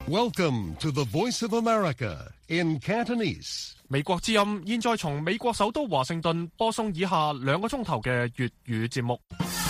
Welcome to the Voice of America in Cantonese. 美國之音現在從美國首都華盛頓播送以下2個鐘頭嘅粵語節目。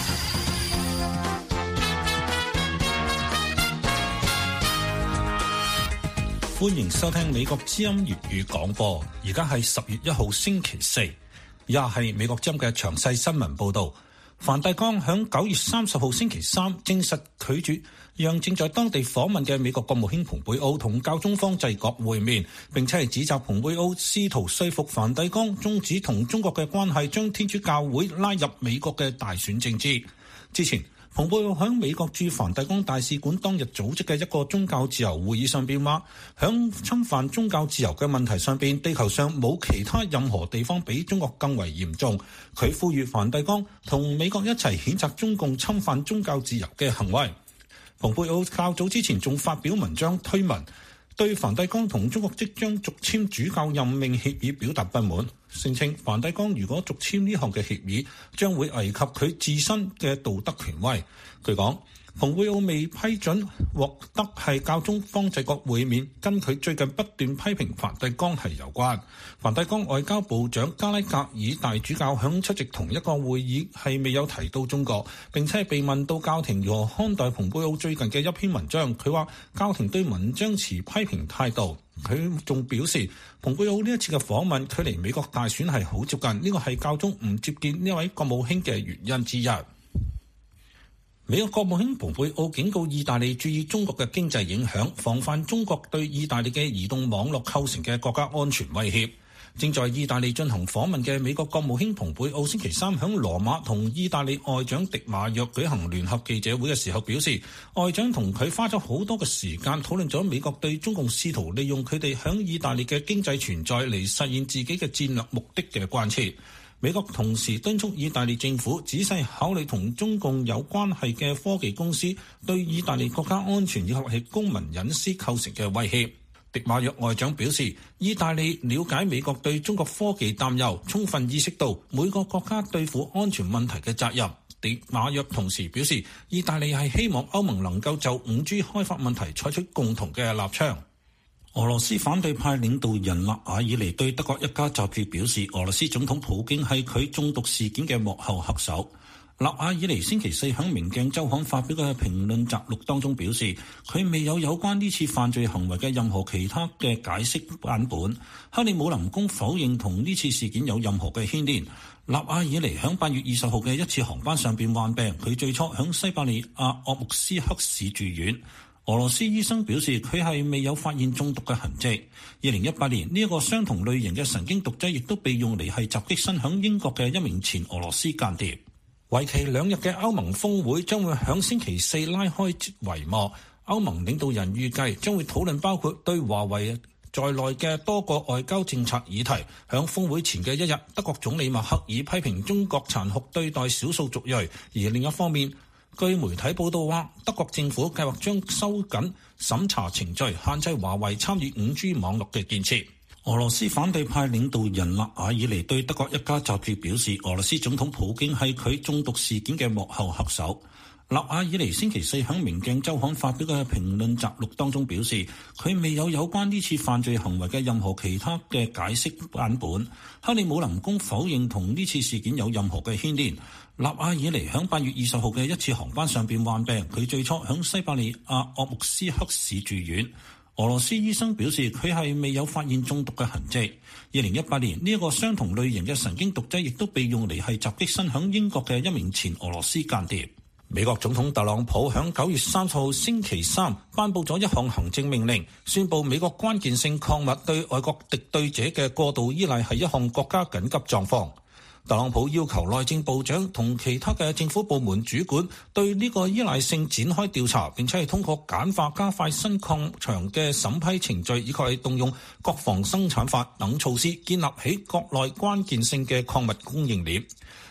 歡迎收聽美國之音粵語廣播，而家係10月1號星期四，以下係美國之音嘅詳細新聞報道。梵蒂岡響9月30號星期三證實拒絕讓正在當地訪問嘅美國國務卿蓬佩奧同教宗方濟各會面，並且係指責蓬佩奧試圖說服梵蒂岡終止同中國嘅關係，將天主教會拉入美國嘅大選政治。之前蓬佩奧喺美國駐梵蒂岡大使館當日組織嘅一個宗教自由會議上邊話，響侵犯宗教自由嘅問題上邊，地球上冇其他任何地方比中國更為嚴重。佢呼籲梵蒂岡同美國一齊譴責中共侵犯宗教自由嘅行為。蓬佩奧較早之前仲發表文章推文，對梵蒂岡同中國即將續簽主教任命協議表達不滿，聲稱梵蒂岡如果續簽呢項嘅協議，將會危及佢自身嘅道德權威。據講，蓬佩奧未批准獲得係教宗方濟各會面，跟佢最近不斷批評梵蒂岡係有關。梵蒂岡外交部長加拉格爾大主教響出席同一個會議係未有提到中國，並且係被問到教廷如何看待蓬佩奧最近嘅一篇文章，佢話教廷對文章持批評態度。佢仲表示，蓬佩奧呢一次嘅訪問距離美國大選係好接近，呢個係教宗唔接見呢位國務卿嘅原因之一。美國國務卿蓬佩奧警告意大利注意中國嘅經濟影響，防範中國對意大利嘅移動網絡構成嘅國家安全威脅。正在意大利進行訪問嘅美國國務卿蓬佩奧星期三響羅馬同意大利外長迪馬約舉行聯合記者會嘅時候表示，外長同佢花咗好多嘅時間討論咗美國對中共試圖利用佢哋響意大利嘅經濟存在嚟實現自己嘅戰略目的嘅關切。美國同時敦促意大利政府仔細考慮同中共有關係嘅科技公司對意大利國家安全以及係公民隱私構成嘅威脅。迪馬約外長表示，意大利了解美國對中國科技擔憂，充分意識到每個國家對付安全問題嘅責任。迪馬約同時表示，意大利係希望歐盟能夠就 5G 開發問題採取共同嘅立場。俄羅斯反對派領導人納瓦爾尼對德國一家雜誌表示，俄羅斯總統普京係佢中毒事件嘅幕後黑手。納瓦爾尼星期四喺《明鏡週刊》發表嘅評論摘錄當中表示，佢未有關呢次犯罪行為嘅任何其他嘅解釋版本。克里姆林宮否認同呢次事件有任何嘅牽連。納瓦爾尼喺8月20號嘅一次航班上邊患病，佢最初喺西伯利亞鄂木斯克市住院。俄羅斯醫生表示，佢係未有發現中毒嘅痕跡。2018年呢一個相同類型嘅神經毒劑亦都被用嚟係襲擊身喺英國嘅一名前俄羅斯間諜。為期2日嘅歐盟峰會將會喺星期四拉開帷幕。歐盟領導人預計將會討論包括對華為在內嘅多個外交政策議題。喺峰會前嘅一日，德國總理默克爾批評中國殘酷對待少數族裔，而另一方面，據媒體報道話，德國政府計劃將收緊審查程序，限制華為參與 5G 網絡嘅建設。俄羅斯反對派領導人納瓦爾尼對德國一家雜誌表示，俄羅斯總統普京係佢中毒事件嘅幕後黑手。納瓦爾尼星期四喺《明鏡週刊》發表嘅評論摘錄當中表示，佢未有關呢次犯罪行為嘅任何其他嘅解釋版本。克里姆林宮否認同呢次事件有任何嘅牽連。納瓦爾尼喺8月20號嘅一次航班上邊患病，佢最初喺西伯利亞鄂木斯克市住院。俄羅斯醫生表示，佢係未有發現中毒嘅痕跡。2018年呢一個相同類型嘅神經毒劑亦都被用嚟係襲擊身喺英國嘅一名前俄羅斯間諜。美國總統特朗普喺9月30號星期三頒布咗一項行政命令，宣布美國關鍵性礦物對外國敵對者嘅過度依賴係一項國家緊急狀況。特朗普要求內政部長同其他嘅政府部門主管對呢個依賴性展開調查，並且係通過簡化加快新礦場嘅審批程序，以及係動用國防生產法等措施，建立起國內關鍵性嘅礦物供應鏈。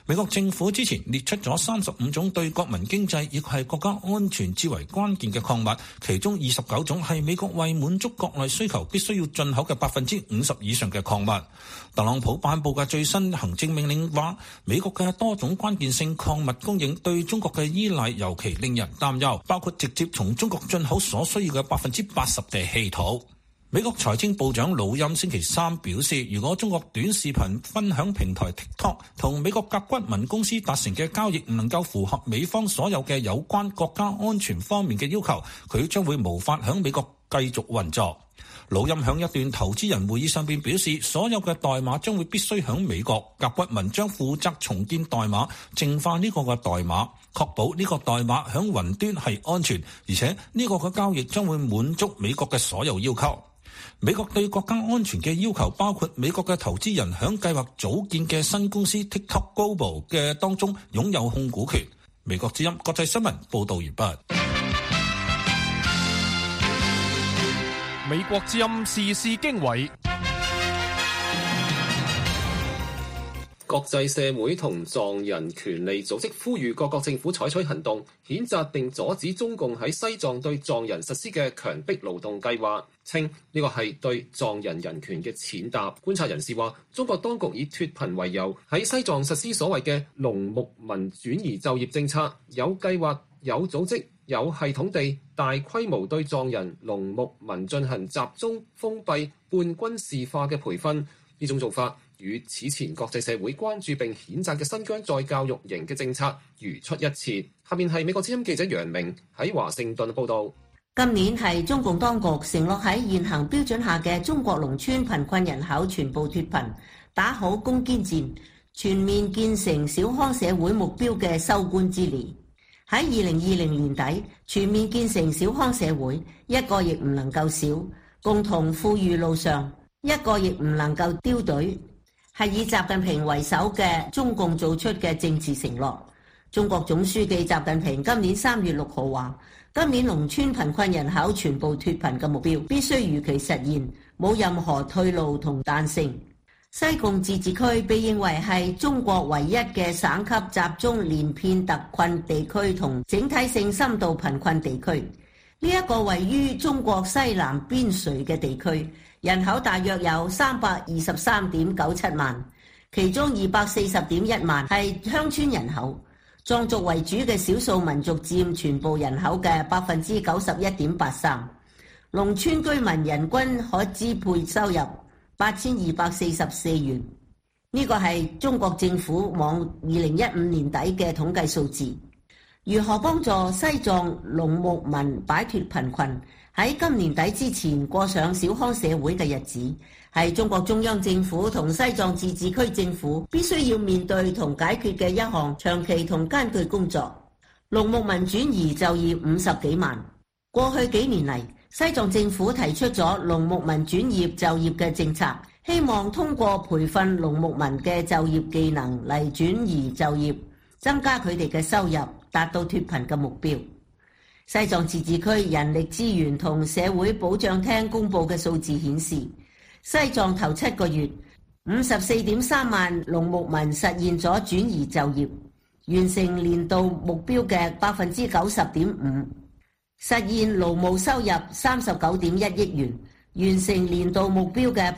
美國政府之前列出咗35種對國民經濟亦係國家安全至為關鍵嘅礦物，其中29種係美國為滿足國內需求必須要進口嘅50%以上嘅礦物。特朗普頒布嘅最新行政命令話，美國嘅多種關鍵性礦物供應對中國嘅依賴尤其令人擔憂，包括直接從中國進口所需要嘅80%嘅稀土。美國財政部長魯欽星期三表示，如果中國短視頻分享平台 TikTok 同美國甲骨文公司達成嘅交易唔能夠符合美方所有嘅有關國家安全方面嘅要求，佢將會無法響美國繼續運作。魯欽響一段投資人會議上邊表示，所有嘅代碼將會必須響美國，甲骨文將負責重建代碼，淨化呢個嘅代碼，確保呢個代碼響雲端係安全，而且呢個嘅交易將會滿足美國嘅所有要求。美國對國家安全嘅要求包括美國嘅投資人響計劃組建嘅新公司 TikTok Global 嘅當中擁有控股權。美國之音國際新聞報道完畢。 美國之音時事經緯。 國際社會同藏人權利組織呼籲各國政府採取行動，譴責並阻止中共喺西藏對藏人實施嘅強迫勞動計劃，稱呢個係對藏人人權嘅踐踏。觀察人士話，中國當局以脫貧為由，喺西藏實施所謂嘅農牧民轉移就業政策，有計劃、有組織、有系統地大規模對藏人、農牧民進行集中、封閉、半軍事化嘅培訓。呢種做法與此前國際社會關注並譴責嘅新疆再教育營嘅政策如出一轍。下面係美國之音記者楊明喺華盛頓報導。 今年係中共當局承諾喺現行標準下嘅中國農村貧困人口全部脫貧，打好攻堅戰，全面建成小康社會目標嘅收官之年。喺2020年底全面建成小康社會，一個亦唔能夠少，共同富裕路上，一個亦唔能夠丟隊，係以習近平為首嘅中共做出嘅政治承諾。中國總書記習近平今年3月6號話，今年農村貧困人口全部脫貧嘅目標必須如期實現，冇任何退路同彈性。西貢自治區被認為係中國唯一嘅省級集中連片特困地區同整體性深度貧困地區。呢一個位於中國西南邊陲嘅地區，人口大約有323.97萬，其中240.1萬係鄉村人口，藏族為主嘅少數民族佔全部人口嘅91.83%。農村居民人均可支配收入8244元，呢個係中國政府往2015年底嘅統計數字。如何幫助西藏農牧民擺脫貧困，喺今年底之前過上小康社會嘅日子，係中國中央政府同西藏自治區政府必須要面對同解決嘅一項長期同艱巨工作。農牧民轉移就業50幾萬。過去幾年嚟，西藏政府提出咗農牧民轉業就業嘅政策，希望通過培訓農牧民嘅就業技能嚟轉移就業，增加佢哋嘅收入，達到脫貧嘅目標。西藏自治區人力資源同社會保障廳公佈嘅數字顯示，西藏頭7個月54.3萬農牧民實現咗轉移就業，完成年度目標嘅90.5%，實現勞務收入39.1億元，完成年度目標嘅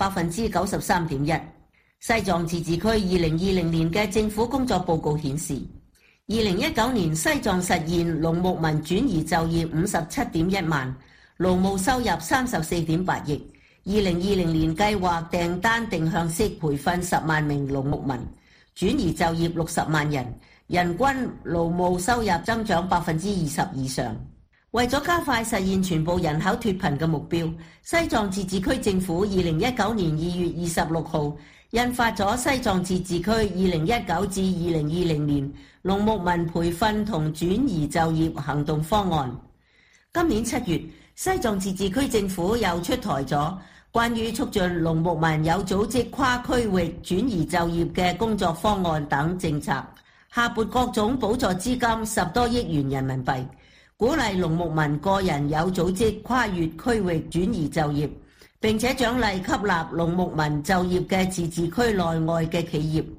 93.1%。西藏自治區2020年嘅政府工作報告顯示，2019年西藏實現農牧民轉移就業57.1萬，勞務收入34.8億。2020年計劃訂單定向式培訓10萬名農牧民，轉移就業60萬人，人均勞務收入增長20%以上。為咗加快實現全部人口脫貧嘅目標，西藏自治區政府2019年2月26號印發咗西藏自治區2019至2020年農牧民培訓同轉移就業行動方案。今年7月，西藏自治區政府又出台咗關於促進農牧民有組織跨區域轉移就業嘅工作方案等政策，下撥各種補助資金10多億元人民幣，鼓勵農牧民個人有組織跨越區域轉移就業，並且獎勵吸納農牧民就業嘅自治區內外嘅企業。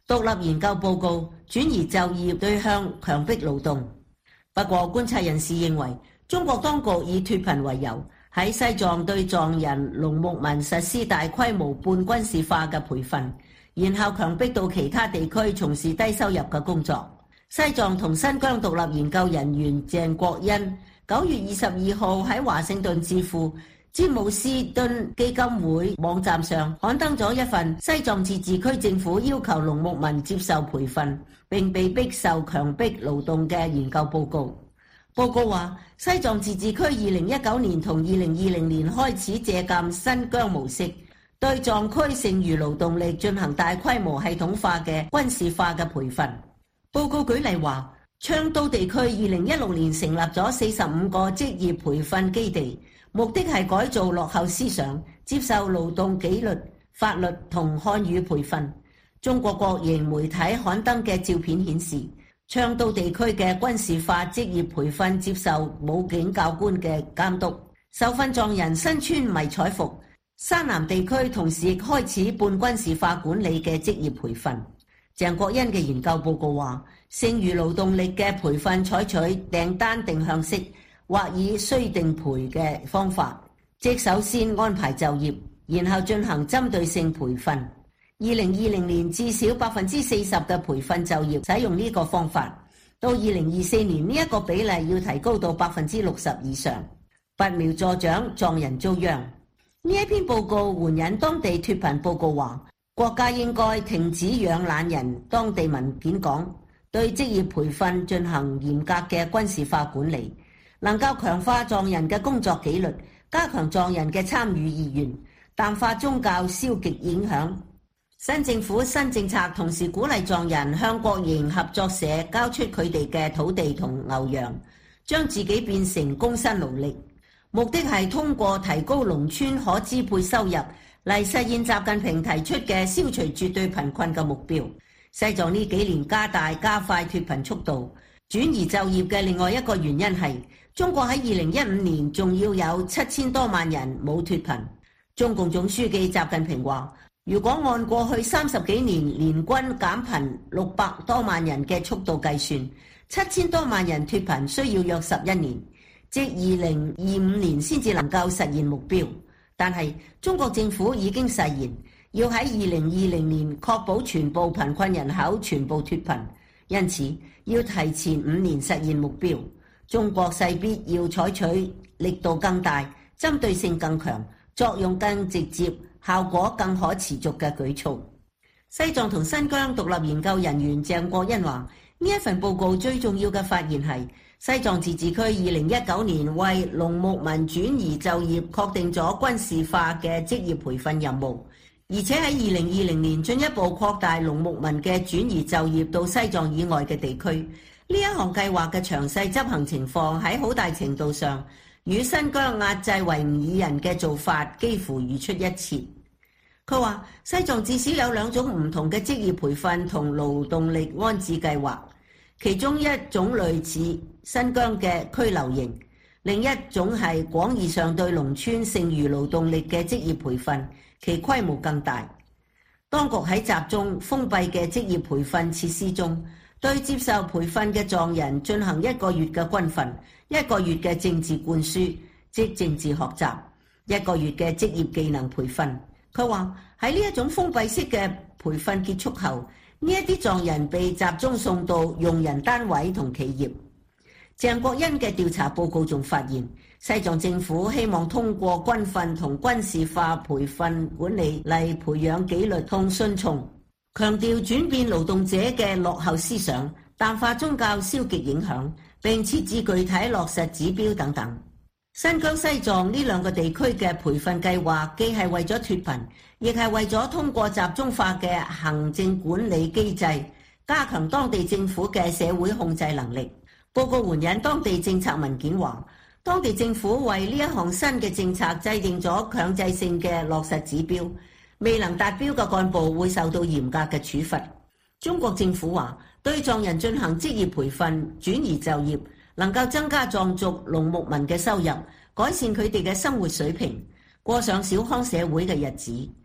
獨立研究報告轉移就業對象強迫勞動。不過觀察人士認為，中國當局以脫貧為由，喺西藏對藏人、農牧民實施大規模半軍事化嘅培訓，然後強迫到其他地區從事低收入嘅工作。西藏同新疆獨立研究人員鄭國恩9月22號喺華盛頓智庫詹姆斯敦基金會網站上刊登咗一份西藏自治區政府要求農牧民接受培訓並被迫受強迫勞動嘅研究報告。報告話，西藏自治區2019年同2020年開始借鑑新疆模式，對藏區剩餘勞動力進行大規模系統化嘅軍事化嘅培訓。報告舉例話，昌都地區2016年成立咗45個職業培訓基地，目的係改造落後思想，接受勞動紀律、法律同漢語培訓。中國國營媒體刊登嘅照片顯示，昌都地區嘅軍事化職業培訓接受武警教官嘅監督，受訓藏人身穿迷彩服。山南地區同時亦開始半軍事化管理嘅職業培訓。鄭國恩嘅研究報告話，剩餘勞動力嘅培訓採取訂單定向式或以需定培嘅方法，即首先安排就業，然後進行針對性培訓。2020年至少40%嘅培訓就業使用呢個方法，到2024年呢一個比例要提高到60%以上。拔苗助長，藏人遭殃。呢一篇報告援引當地脫貧報告話，國家應該停止養懶人。當地文件講，對職業培訓進行嚴格嘅軍事化管理，能夠強化藏人嘅工作紀律，加強藏人嘅參與意願，淡化宗教消極影響。新政府新政策同時鼓勵藏人向國營合作社交出佢哋嘅土地同牛羊，將自己變成工薪勞力，目的係通過提高農村可支配收入嚟實現習近平提出嘅消除絕對貧困嘅目標。西藏呢幾年加快脫貧速度，轉移就業嘅另外一個原因係中國喺2015年仲要有7000多萬人冇脫貧。中共總書記習近平話，如果按過去30幾年年均減貧600多萬人嘅速度計算，7000多萬人脫貧需要約11年，即2025年先至能夠實現目標。但係中國政府已經誓言要喺2020年確保全部貧困人口全部脫貧，因此要提前5年實現目標。中國勢必要採取力度更大、針對性更強、作用更直接、效果更可持續嘅舉措。西藏同新疆獨立研究人員鄭國恩話，呢一份報告最重要嘅發現係西藏自治區2019年為農牧民轉移就業確定咗軍事化嘅職業培訓任務，而且喺2020年進一步擴大農牧民嘅轉移就業到西藏以外嘅地區。呢一項計劃嘅詳細執行情況喺好大程度上與新疆壓制維吾爾人嘅做法幾乎如出一轍。佢話西藏至少有2種唔同嘅職業培訓同勞動力安置計劃，其中一種類似新疆嘅拘留營，另一種係廣義上對農村剩餘勞動力嘅職業培訓，其規模更大。當局喺集中封閉嘅職業培訓設施中，對接受培訓嘅藏人進行1個月嘅軍訓，1個月嘅政治灌輸，即政治學習，1個月嘅職業技能培訓。佢話喺呢一種封閉式嘅培訓結束後，呢一啲藏人被集中送到用人單位同企業。鄭國恩嘅調查報告仲發現，西藏政府希望通過軍訓同軍事化培訓管理嚟培養紀律同順從，強調轉變勞動者嘅落後思想，淡化宗教消極影響，並設置具體落實指標等等。新疆、西藏呢2個地區嘅培訓計劃既係為咗脫貧，亦係為咗通過集中化嘅行政管理機制，加強當地政府嘅社會控制能力。報告援引當地政策文件話，當地政府為呢一項新嘅政策制定咗強制性嘅落實指標，未能達標嘅幹部會受到嚴格嘅處罰。中國政府話，對藏人進行職業培訓、轉移就業，能夠增加藏族農牧民嘅收入，改善佢哋嘅生活水平，過上小康社會嘅日子。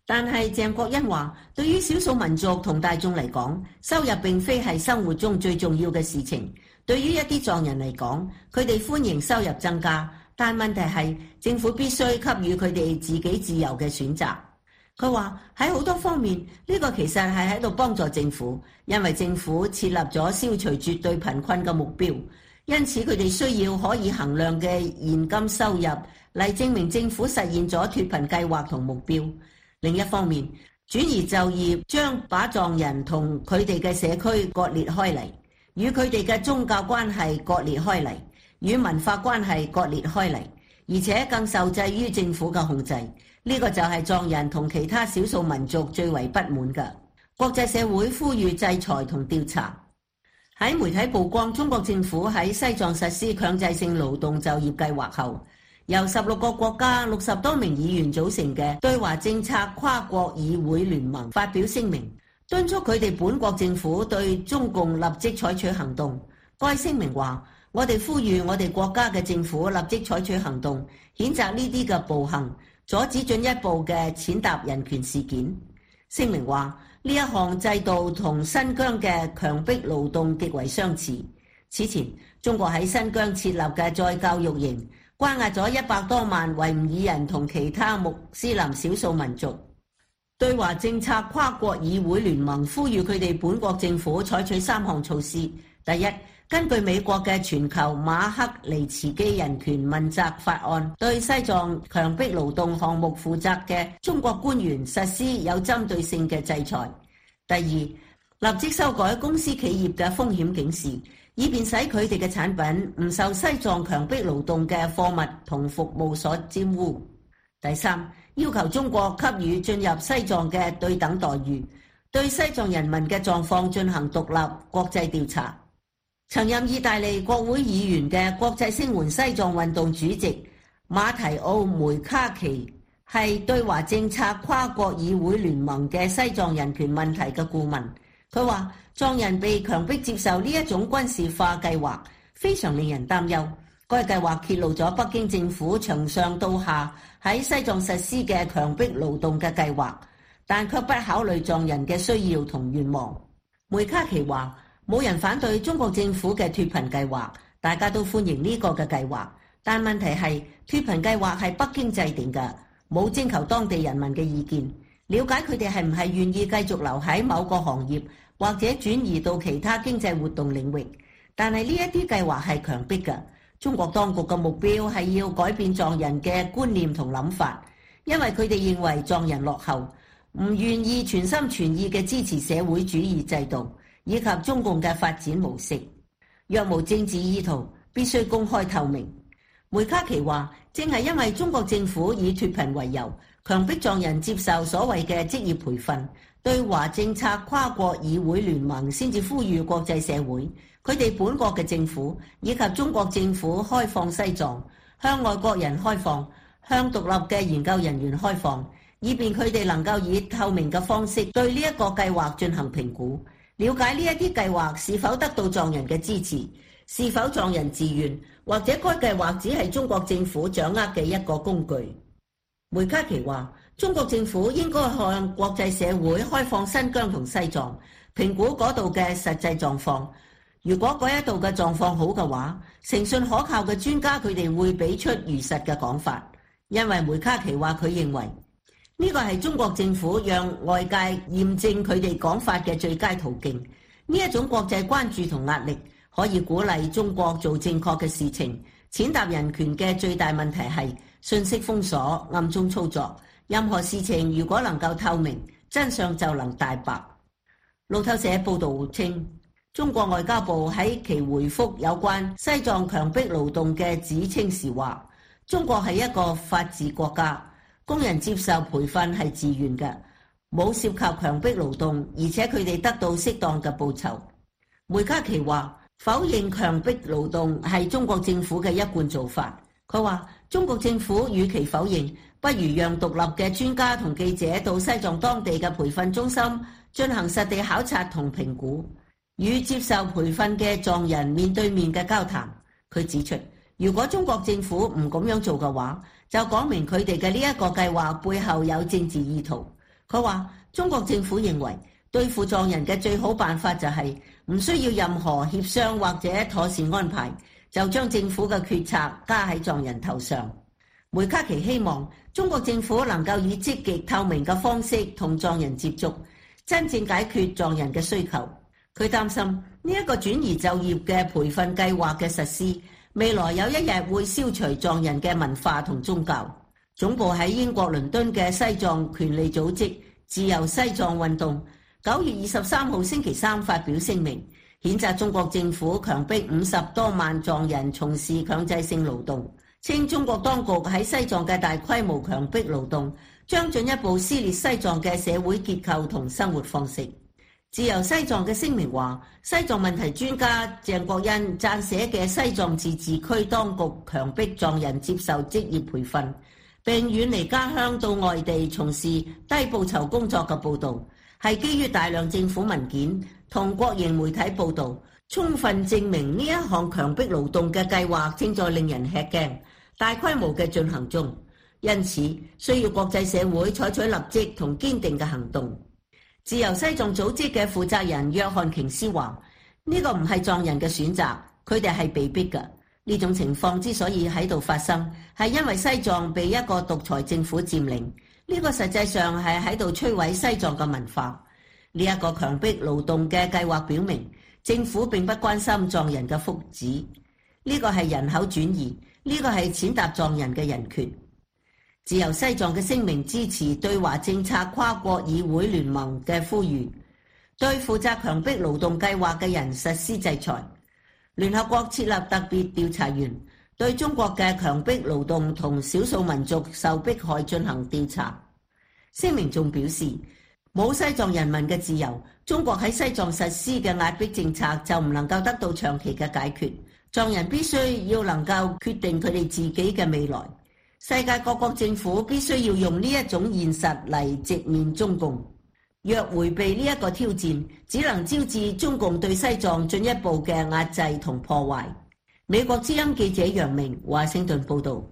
但係鄭國恩話，對於少數民族同大眾嚟講，收入並非係生活中最重要嘅事情。對於一啲藏人嚟講，佢哋歡迎收入增加，但問題係政府必須給予佢哋自己自由嘅選擇。佢話喺好多方面，呢個其實係喺度幫助政府，因為政府設立咗消除絕對貧困嘅目標，因此佢哋需要可以衡量嘅現金收入嚟證明政府實現咗脫貧計劃同目標。另一方面，轉移就業將把藏人同佢哋嘅社區割裂開嚟，與佢哋嘅宗教關係割裂開嚟，與文化關係割裂開嚟，而且更受制於政府嘅控制。呢個就係藏人同其他少數民族最為不滿嘅。國際社會呼籲制裁同調查。喺媒體曝光中國政府喺西藏實施強制性勞動就業計劃後，由16個國家60多名議員組成嘅對華政策跨國議會聯盟發表聲明，敦促佢哋本國政府對中共立即採取行動。該聲明話：我哋呼籲我哋國家嘅政府立即採取行動，譴責呢啲嘅暴行，阻止進一步嘅踐踏人權事件。聲明話，呢一項制度同新疆嘅強迫勞動極為相似。此前，中國喺新疆設立嘅再教育營，關押咗100多萬維吾爾人同其他穆斯林少數民族。對華政策跨國議會聯盟呼籲佢哋本國政府採取3項措施。第一，根據美國嘅全球馬克尼茨基人權問責法案，對西藏強迫勞動項目負責嘅中國官員實施有針對性嘅制裁。第二，立即修改公司企業嘅風險警示，以便使佢哋嘅產品唔受西藏強迫勞動嘅貨物同服務所沾污。第三，要求中國給予進入西藏嘅對等待遇，對西藏人民嘅狀況進行獨立國際調查。曾任意大利國會議員嘅國際聲援西藏運動主席馬提奧梅卡奇係對華政策跨國議會聯盟嘅西藏人權問題嘅顧問。佢話藏人被強迫接受呢一種軍事化計劃，非常令人擔憂。該計劃揭露咗北京政府從上到下喺西藏實施嘅強迫勞動嘅計劃，但卻不考慮藏人嘅需要同願望。梅卡奇話：冇人反對中國政府嘅脫貧計劃，大家都歡迎呢個嘅計劃。但問題係脫貧計劃係北京制定嘅，冇徵求當地人民嘅意見，了解佢哋係唔係願意繼續留喺某個行業，或者轉移到其他經濟活動領域。但係呢一啲計劃係強迫嘅。中國當局嘅目標係要改變藏人嘅觀念同諗法，因為佢哋認為藏人落後，唔願意全心全意嘅支持社會主義制度以及中共嘅發展模式。若無政治意圖，必須公開透明。梅卡奇話，正係因為中國政府以脫貧為由，強迫藏人接受所謂嘅職業培訓，對華政策跨國議會聯盟先至呼籲國際社會，佢哋本國嘅政府以及中國政府開放西藏，向外國人開放，向獨立嘅研究人員開放，以便佢哋能夠以透明嘅方式對呢一個計劃進行評估，了解呢一啲計劃是否得到藏人嘅支持，是否藏人自願，或者該計劃只係中國政府掌握嘅一個工具。梅卡奇話，中國政府應該向國際社會開放新疆同西藏，評估嗰度嘅實際狀況。如果嗰一度嘅狀況好嘅話，誠信可靠嘅專家佢哋會俾出如實嘅講法。因為梅卡奇話，佢認為呢個係中國政府讓外界驗證佢哋講法嘅最佳途徑。呢一種國際關注同壓力可以鼓勵中國做正確嘅事情。踐踏人權嘅最大問題係信息封鎖、暗中操作。任何事情如果能夠透明，真相就能大白。路透社報道稱，中國外交部喺其回覆有關西藏強迫勞動嘅指稱時話，中國係一個法治國家，工人接受培訓係自願嘅，冇涉及強迫勞動，而且佢哋得到適當嘅報酬。梅卡奇話，否認強迫勞動係中國政府嘅一貫做法。佢話，中國政府與其否認，不如讓獨立嘅專家同記者到西藏當地嘅培訓中心進行實地考察同評估，與接受培訓嘅藏人面對面嘅交談。佢指出，如果中國政府唔咁樣做嘅話，就講明佢哋嘅呢一個計劃背後有政治意圖。 佢話中國政府認為對付藏人嘅最好辦法就係唔需要任何協商或者妥善安排，就將政府嘅決策加喺藏人頭上。梅卡奇希望中國政府能夠以積極透明嘅方式同藏人接觸，真正解決藏人嘅需求。佢擔心呢一個轉移就業嘅培訓計劃嘅實施，未來有一日會消除藏人嘅文化同宗教。總部喺英國倫敦嘅西藏權利組織自由西藏運動9月23號星期三發表聲明，譴責中國政府強迫50多萬藏人從事強制性勞動，稱中國當局喺西藏嘅大規模強迫勞動將進一步撕裂西藏嘅社會結構同生活方式。自由西藏嘅聲明話，西藏問題專家鄭國恩撰寫嘅西藏自治區當局強迫藏人接受職業培訓並遠離家鄉到外地從事低報酬工作嘅報導，係基於大量政府文件同國營媒體報導，充分證明呢一項強迫勞動嘅計劃正在令人吃驚，大規模嘅進行中，因此需要國際社會採取立即同堅定嘅行動。自由西藏組織嘅負責人約翰瓊斯話：呢個唔係藏人嘅選擇，佢哋係被逼嘅。呢種情況之所以喺度發生，係因為西藏被一個獨裁政府佔領，呢個實際上係喺度摧毀西藏嘅文化。呢一個強迫勞動嘅計劃表明，政府並不關心藏人嘅福祉。呢個係人口轉移，呢個係踐踏藏人嘅人權。自由西藏嘅聲明支持對華政策跨國議會聯盟嘅呼籲，對負責強迫勞動計劃嘅人實施制裁。聯合國設立特別調查員，對中國嘅強迫勞動同少數民族受迫害進行調查。聲明仲表示，冇西藏人民嘅自由，中國喺西藏實施嘅壓迫政策就唔能夠得到長期嘅解決。藏人必須要能夠決定佢哋自己嘅未來。世界各國政府必須要用呢一種現實嚟直面中共。若迴避呢一個挑戰，只能招致中共對西藏進一步嘅壓制同破壞。美國之音記者楊明華盛頓報導。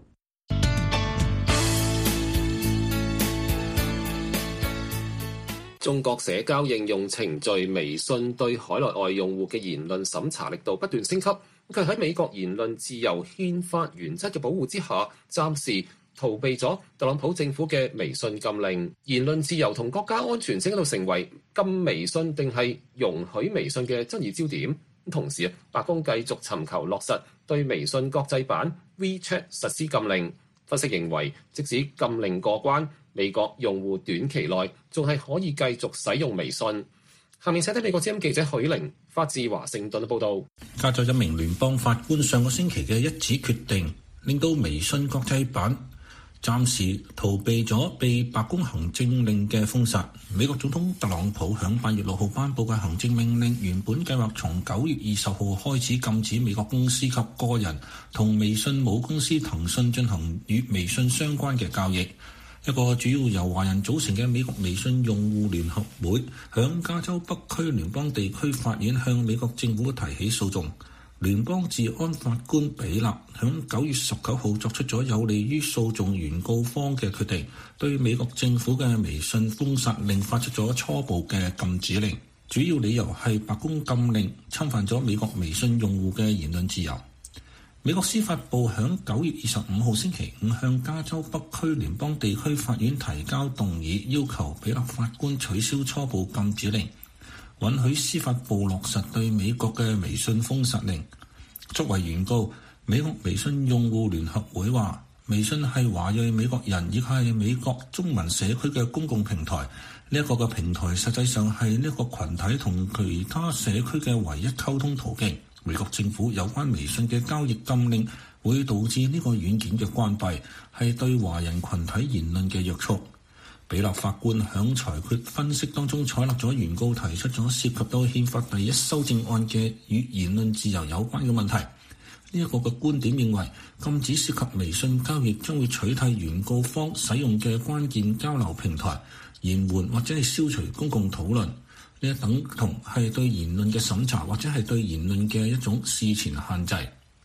中國社交應用程序微信對海內外用戶嘅言論審查力度不斷升級，佢喺美國言論自由憲法原則嘅保護之下，暫時逃避咗特朗普政府嘅微信禁令。言論自由同國家安全正喺度成為禁微信定係容許微信嘅爭議焦點。同時白宮繼續尋求落實對微信國際版 WeChat 實施禁令。分析認為，即使禁令過關，美國用戶短期內仲係可以繼續使用微信。下面請睇美國之音記者許玲發自華盛頓嘅報導。 加州一名聯邦法官上個星期嘅一紙決定，令到微信國際版暫時逃避咗被白宮行政令嘅封殺。美國總統特朗普響8月6號頒布嘅行政命令，原本計劃從9月20號開始禁止美國公司及個人同微信母公司騰訊進行與微信相關嘅交易。一個主要由華人組成嘅美國微信用戶聯合會響加州北區聯邦地區法院向美國政府提起訴訟。聯邦治安法官比勒響9月19號作出咗有利於訴訟原告方嘅決定，對美國政府嘅微信封殺令發出咗初步嘅禁止令，主要理由係白宮禁令侵犯咗美國微信用戶嘅言論自由。美國司法部響9月25號星期五向加州北區聯邦地區法院提交動議，要求比勒法官取消初步禁止令，允許司法部落實對美國嘅微信封殺令。作為原告，美國微信用戶聯合會話，微信係華裔美國人以及係美國中文社區嘅公共平台。呢一個嘅平台實際上係呢個群體同其他社區嘅唯一溝通途徑。美國政府有關微信嘅交易禁令會導致呢個軟件嘅關閉，係對華人群體言論嘅約束。比勒法官響裁決分析當中採納咗原告提出咗涉及到憲法第1修正案嘅與言論自由有關嘅問題。呢一個嘅觀點認為，禁止涉及微信交易將會取締原告方使用嘅關鍵交流平台，延緩或者係消除公共討論。呢一等同係對言論嘅審查，或者係對言論嘅一種事前限制。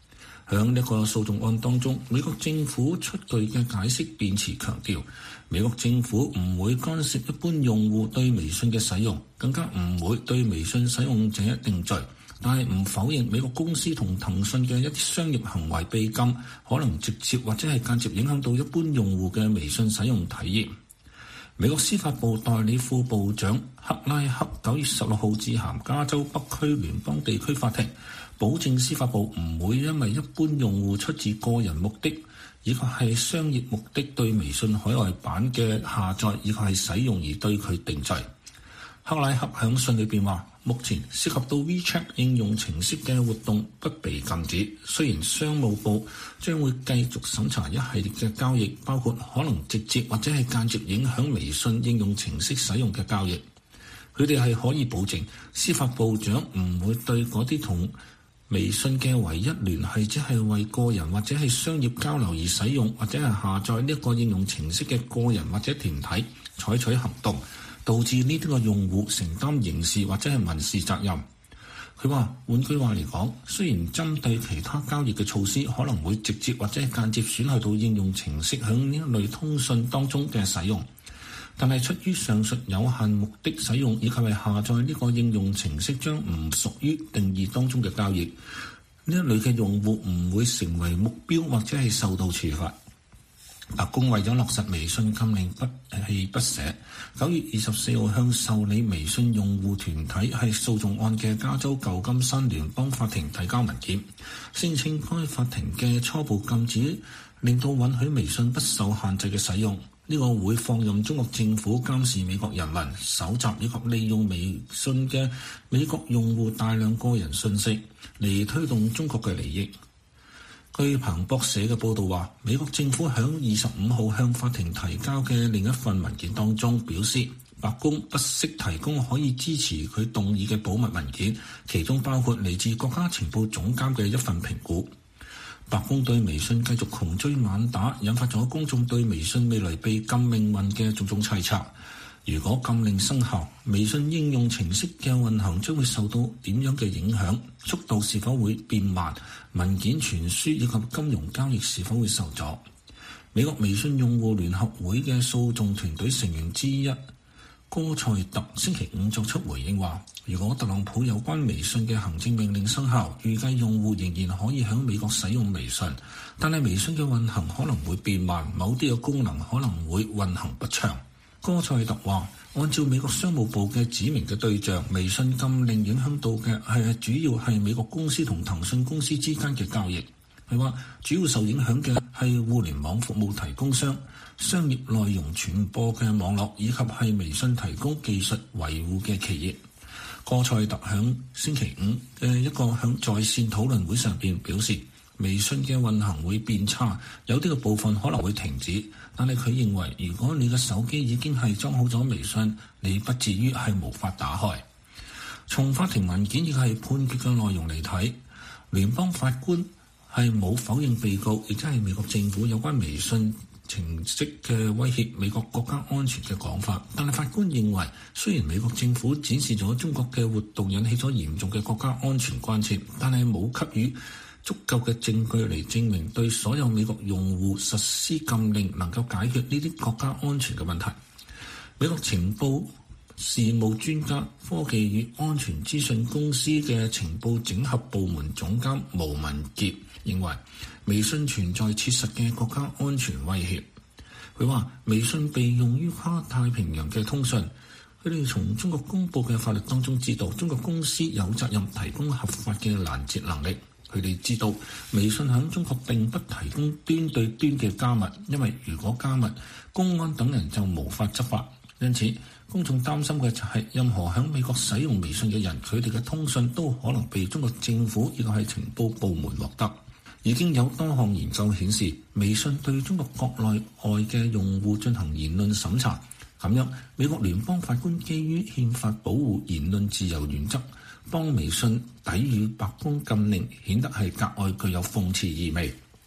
響呢個訴訟案當中，美國政府出具嘅解釋辯詞強調，美國政府唔會干涉一般用戶對微信嘅使用，更加唔會對微信使用者定罪。但係唔否認美國公司同騰訊嘅一啲商業行為被禁，可能直接或者係間接影響到一般用戶嘅微信使用體驗。美國司法部代理副部長克拉克9月16號致函加州北區聯邦地區法庭，保證司法部唔會因為一般用戶出自個人目的以及係商業目的對微信海外版嘅下載以及係使用而對佢定罪。克拉克響信裏邊話，目前涉及到 WeChat 應用程式嘅活動不被禁止，雖然商務部將會繼續審查一系列嘅交易，包括可能直接或者係間接影響微信應用程式使用嘅交易。佢哋係可以保證司法部長唔會對嗰啲同微信嘅唯一聯繫只係為個人或者係商業交流而使用，或者係下載呢一個應用程式嘅個人或者團體採取行動，導致呢啲個用戶承擔刑事或者係民事責任。佢話，換句話嚟講，雖然針對其他交易嘅措施可能會直接或者係間接損害到應用程式響呢一類通訊當中嘅使用，但係出於上述有限目的使用以及係下載呢個應用程式將唔屬於定義當中嘅交易，呢一類嘅用戶唔會成為目標或者係受到處罰。白宮為咗落實微信禁令不棄不捨，9月24號向受理微信用戶團體係訴訟案嘅加州舊金山聯邦法庭提交文件，聲稱該法庭嘅初步禁止令到允許微信不受限制嘅使用，呢個會放任中國政府監視美國人民，搜集以及利用微信嘅美國用戶大量個人信息嚟推動中國嘅利益。據彭博社嘅報導話，美國政府響25號向法庭提交嘅另一份文件當中表示，白宮不惜提供可以支持佢動議嘅保密文件，其中包括嚟自國家情報總監嘅一份評估。白宮對微信繼續窮追猛打，引發咗公眾對微信未來被禁命運嘅種種猜測。如果禁令生效，微信應用程式嘅運行將會受到點樣嘅影響？速度是否會變慢？文件傳輸以及金融交易是否會受阻？美國微信用戶聯合會嘅訴訟團隊成員之一哥塞特星期五作出回應話，如果特朗普有關微信嘅行政命令生效，預計用戶仍然可以喺美國使用微信，但係微信嘅運行可能會變慢，某啲嘅功能可能會運行不暢。哥塞特話，按照美國商務部嘅指明嘅對象，微信禁令影響到嘅主要係美國公司同騰訊公司之間嘅交易。佢話主要受影響嘅係互聯網服務提供商、商業內容傳播嘅網絡以及係微信提供技術維護嘅企業。哥塞特響星期五嘅一個響在線討論會上邊表示，微信嘅運行會變差，有啲嘅部分可能會停止，但係佢認為如果你嘅手機已經係裝好咗微信，你不至於係無法打開。從法庭文件亦係判決嘅內容嚟睇，聯邦法官係冇否認被告亦即係美國政府有關微信程式嘅威脅美國國家安全嘅講法，但係法官認為，雖然美國政府展示咗中國嘅活動引起咗嚴重嘅國家安全關切，但係冇給予足夠嘅證據嚟證明對所有美國用戶實施禁令能夠解決呢啲國家安全嘅問題。美國情報事務專家、科技與安全資訊公司嘅情報整合部門總監毛文傑認為，微信存在切實嘅國家安全威脅。佢話，微信被用於跨太平洋嘅通訊。佢哋從中國公佈嘅法律當中知道，中國公司有責任提供合法嘅攔截能力。佢哋知道微信喺中國並不提供端對端嘅加密，因為如果加密，公安等人就無法執法。因此，公眾擔心嘅就係任何喺美國使用微信嘅人，佢哋嘅通訊都可能被中國政府亦係情報部門獲得。已經有多項研究顯示，微信對中國國內外嘅用戶進行言論審查。咁樣，美國聯邦法官基於憲法保護言論自由原則，幫微信抵禦白宮禁令，顯得係格外具有諷刺意味。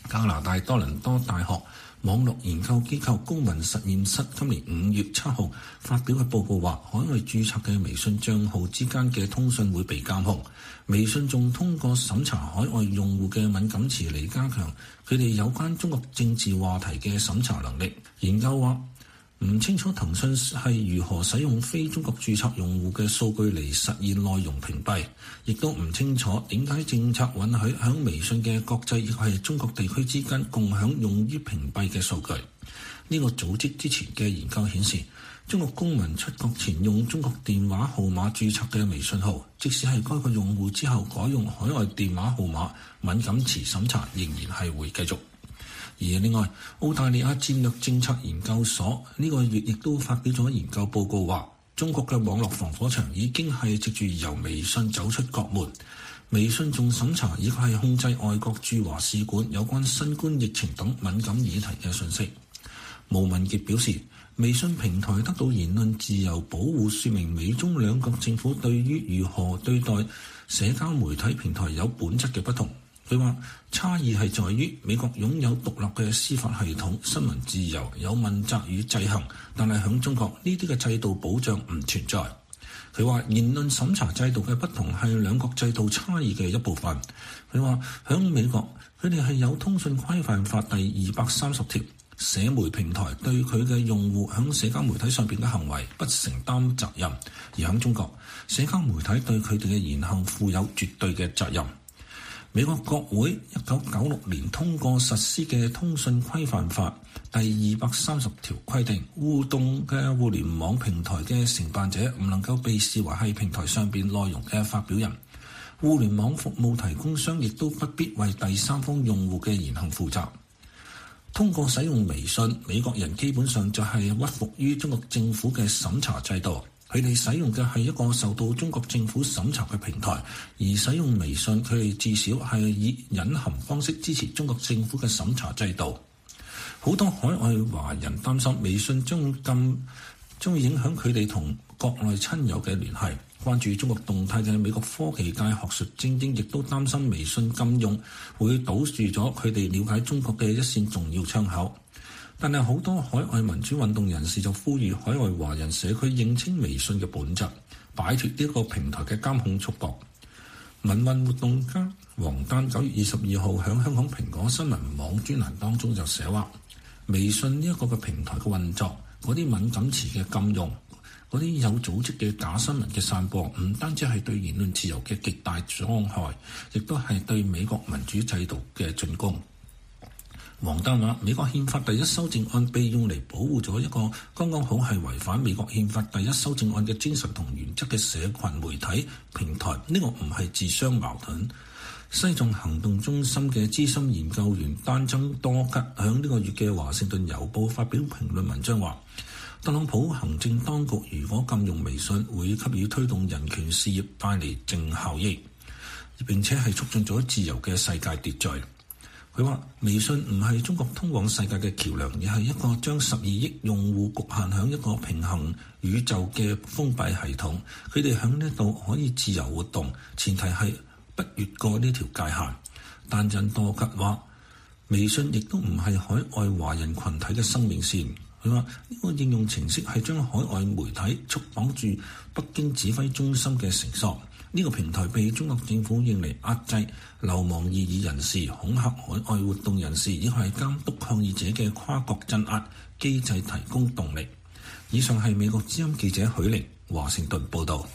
加拿大多倫多大學網絡研究機構公民實驗室今年5月7號發表嘅報告話，海外註冊嘅微信帳號之間嘅通訊會被監控。微信仲通過審查海外用戶嘅敏感詞嚟加強佢哋有關中國政治話題嘅審查能力。研究話唔清楚騰訊係如何使用非中國註冊用戶嘅數據嚟實現內容屏蔽，亦都唔清楚點解政策允許響微信嘅國際亦係中國地區之間共享用於屏蔽嘅數據。呢個組織之前嘅研究顯示，中國公民出國前用中國電話號碼註冊嘅微信號，即使係該個用戶之後改用海外電話號碼，敏感詞審查仍然係會繼續。而另外，澳大利亞戰略政策研究所呢個月亦都發表咗研究報告話，中國嘅網絡防火牆已經係藉住由微信走出國門。微信仲審查以及係控制外國駐華使館有關新冠疫情等敏感議題嘅信息。毛文傑表示，微信平台得到言論自由保護，說明美中兩國政府對於如何對待社交媒體平台有本質嘅不同。佢話差異係在於美國擁有獨立嘅司法系統、新聞自由、有問責與制衡，但係響中國呢啲嘅制度保障唔存在。佢話言論審查制度嘅不同係兩國制度差異嘅一部分。佢話響美國佢哋係有通訊規範法第230條，社媒平台對佢嘅用戶響社交媒體上邊嘅行為不承擔責任，而響中國社交媒體對佢哋嘅言行負有絕對嘅責任。美國國會1996年通過實施嘅通訊規範法第230條規定，互動嘅互聯網平台嘅承辦者唔能夠被視為係平台上邊內容嘅發表人。互聯網服務提供商亦都不必為第三方用戶嘅言行負責。通過使用微信，美國人基本上就係屈服於中國政府嘅審查制度。佢哋使用嘅係一個受到中國政府審查嘅平台，而使用微信，佢哋至少係以隱含方式支持中國政府嘅審查制度。好多海外華人擔心微信將會影響佢哋同國內親友嘅聯繫。關注中國動態嘅美國科技界學術精英亦都擔心微信禁用會堵住咗佢哋了解中國嘅一線重要窗口。但係好多海外民主運動人士就呼籲海外華人社區認清微信嘅本質，擺脫呢個平台嘅監控束縛。民運活動家黃丹9月22號喺香港蘋果新聞網專欄當中就寫話，微信呢一個嘅平台嘅運作，嗰啲敏感詞嘅禁用，嗰啲有組織嘅假新聞嘅散播，唔單止係對言論自由嘅極大傷害，亦都係對美國民主制度嘅進攻。黃丹話：美國憲法第1修正案被用嚟保護咗一個剛剛好係違反美國憲法第1修正案嘅精神同原則嘅社群媒體平台，呢個唔係自相矛盾。西藏行動中心嘅資深研究員丹增多吉響呢個月嘅華盛頓郵報發表評論文章話，特朗普行政當局如果禁用微信，會給予推動人權事業帶嚟正效益，並且係促進咗自由嘅世界秩序。佢話微信唔係中國通往世界嘅橋梁，而係一個將12億用戶局限喺一個平衡宇宙嘅封閉系統。佢哋喺呢度可以自由活動，前提係不越過呢條界限。但振多吉話，微信亦都唔係海外華人群體嘅生命線。佢話呢個應用程式係將海外媒體束綁住北京指揮中心嘅繩索。呢個平台被中國政府用嚟壓制流亡異議人士、恐嚇海外活動人士，以及係監督抗議者嘅跨國鎮壓機制提供動力。以上係美國之音記者許玲華盛頓報導。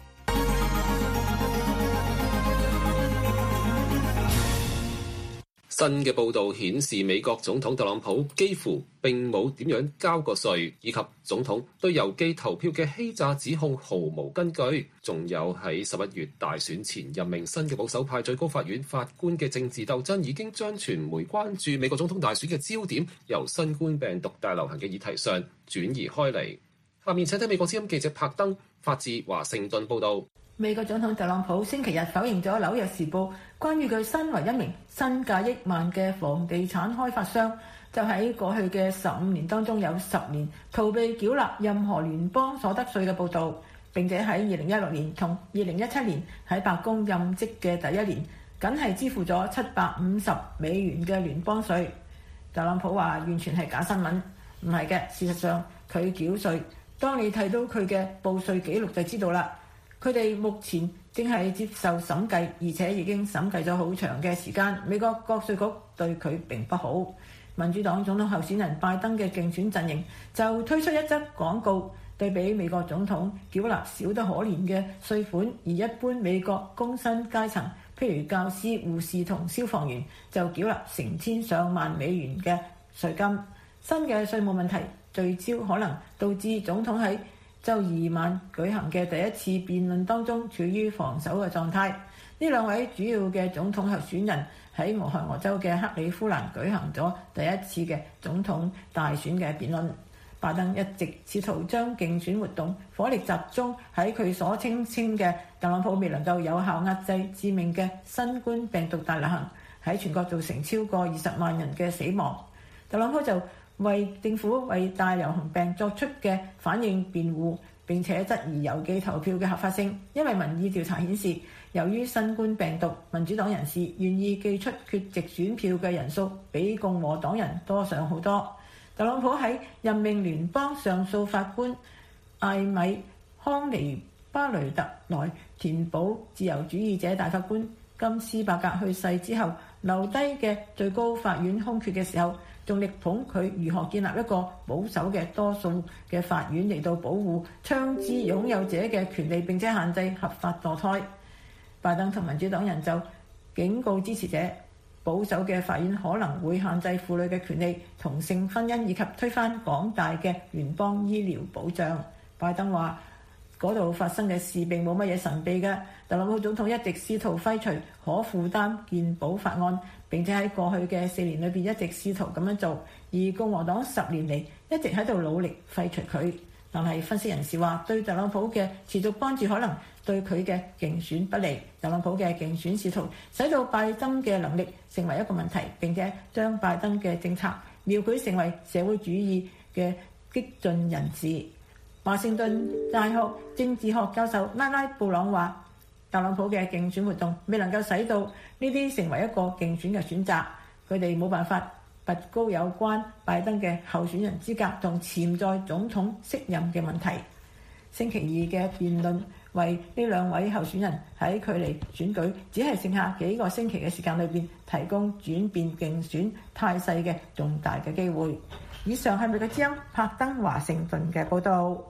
新嘅報導顯示，美國總統特朗普幾乎並冇點樣交過稅，以及總統對郵寄投票嘅欺詐指控毫無根據。仲有喺11月大選前任命新嘅保守派最高法院法官嘅政治鬥爭，已經將傳媒關注美國總統大選嘅焦點由新冠病毒大流行嘅議題上轉移開嚟。下面請睇美國之音記者柏登發自華盛頓報導。 美國總統特朗普星期日否認咗《紐約時報》關於佢身為一名身價億萬嘅房地產開發商，就喺過去嘅15年當中有10年逃避繳納任何聯邦所得稅嘅報導。並且喺2016年同2017年喺白宮任職嘅第一年， 僅係支付咗$750嘅聯邦稅。特朗普話完全係假新聞，唔係嘅。事實上佢繳稅，當你睇到佢嘅報稅記錄就知道啦。佢哋目前正係接受審計，而且已經審計咗好長嘅時間。美國國稅局對佢並不好。民主黨總統候選人拜登嘅競選陣營就推出一則廣告，對比美國總統繳納少得可憐嘅稅款，而一般美國工薪階層，譬如教師、護士同消防員，就繳納成千上萬美元嘅稅金。新嘅稅務問題聚焦可能導致總統喺周二晚舉行嘅第一次辯論當中處於防守嘅狀態。呢兩位主要嘅總統候選人喺俄亥俄州嘅克里夫蘭舉行咗第一次嘅總統大選嘅辯論。拜登一直試圖將競選活動火力集中喺佢所稱嘅特朗普未能夠有效壓制致命嘅新冠病毒大流行，喺全國造成超過20萬人嘅死亡。特朗普就為政府為大流行病作出嘅反應辯護，並且質疑郵寄投票嘅合法性，因為民意調查顯示，由於新冠病毒，民主黨人士願意寄出缺席選票嘅人數比共和黨人多上好多。特朗普喺任命聯邦上訴法官艾米康尼巴雷特來填補自由主義者大法官金斯伯格去世之後留低嘅最高法院空缺嘅時候，仲力捧佢如何建立一個保守嘅多數嘅法院嚟到保護槍支擁有者嘅權利，並且限制合法墮胎。拜登同民主黨人就警告支持者，保守嘅法院可能會限制婦女嘅權利、同性婚姻以及推翻廣大嘅聯邦醫療保障。拜登話嗰度發生嘅事並冇乜嘢神秘嘅。特朗普總統一直試圖廢除可負擔健保法案，並且喺過去嘅4年裏邊一直試圖咁樣做，而共和黨10年嚟一直喺度努力廢除佢。但係分析人士話，對特朗普嘅持續關注可能對佢嘅競選不利。特朗普嘅競選試圖使到拜登嘅能力成為一個問題，並且將拜登嘅政策描繪成為社會主義嘅激進人士。華盛頓大學政治學教授拉拉布朗話，特朗普嘅競選活動未能夠使到呢啲成為一個競選嘅選擇，佢哋冇辦法拔高有關拜登嘅候選人資格同潛在總統適任嘅問題。星期二嘅辯論為呢兩位候選人喺距離選舉只係剩下幾個星期嘅時間裏邊提供轉變競選態勢嘅重大嘅機會。以上係美國之音柏登華盛頓嘅報導。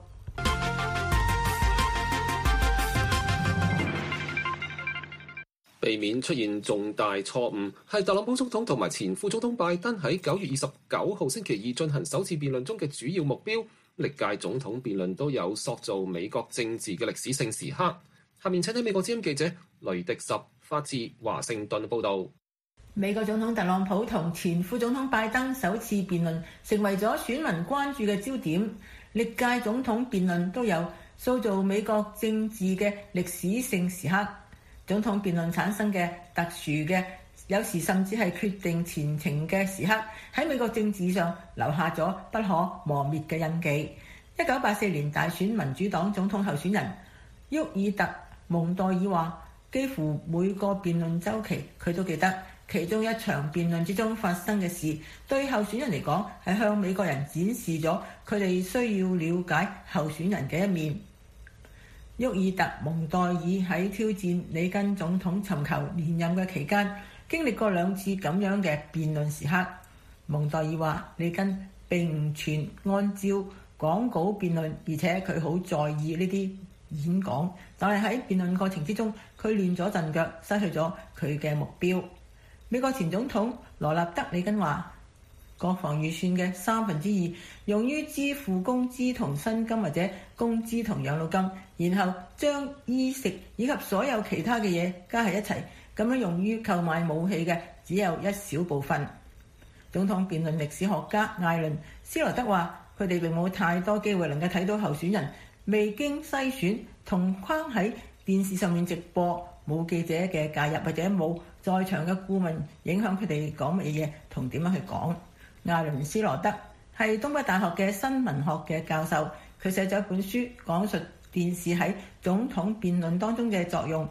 避免出現重大錯誤係特朗普總統同埋前副總統拜登喺9月29號星期二進行首次辯論中嘅主要目標。歷屆總統辯論都有塑造美國政治嘅歷史性時刻。下面請睇美國之音記者雷迪什發自華盛頓報導。 美國總統特朗普同前副總統拜登首次辯論成為咗選民關注嘅焦點。歷屆總統辯論都有塑造美國政治嘅歷史性時刻。總統辯論產生嘅特殊嘅，有時甚至係決定前程嘅時刻，喺美國政治上留下咗不可磨滅嘅印記。1984年大選民主黨總統候選人沃爾特蒙代爾話，幾乎每個辯論週期佢都記得，其中一場辯論之中發生嘅事，對候選人嚟講係向美國人展示咗佢哋需要了解候選人嘅一面。沃爾特蒙代爾喺挑戰里根總統尋求連任嘅期間，經歷過2次咁樣嘅辯論時刻。蒙代爾話，里根並唔全按照講稿辯論，而且佢好在意呢啲演講，但係喺辯論過程之中，佢亂咗陣腳，失去咗佢嘅目標。美國前總統羅納德里根話，國防預算嘅2/3用於支付工資同薪金或者工資同養老金，然後將衣食以及所有其他嘅嘢加喺一齊，咁樣用於購買武器嘅只有一小部分。總統辯論歷史學家艾倫斯羅德話，佢哋並冇太多機會能夠睇到候選人未經篩選同框喺電視上面直播，冇記者嘅介入或者冇在場嘅顧問影響佢哋講乜嘢同點樣去講。艾倫斯羅德係東北大學嘅新聞學嘅教授，佢寫咗一本書講述電視喺總統辯論當中嘅作用。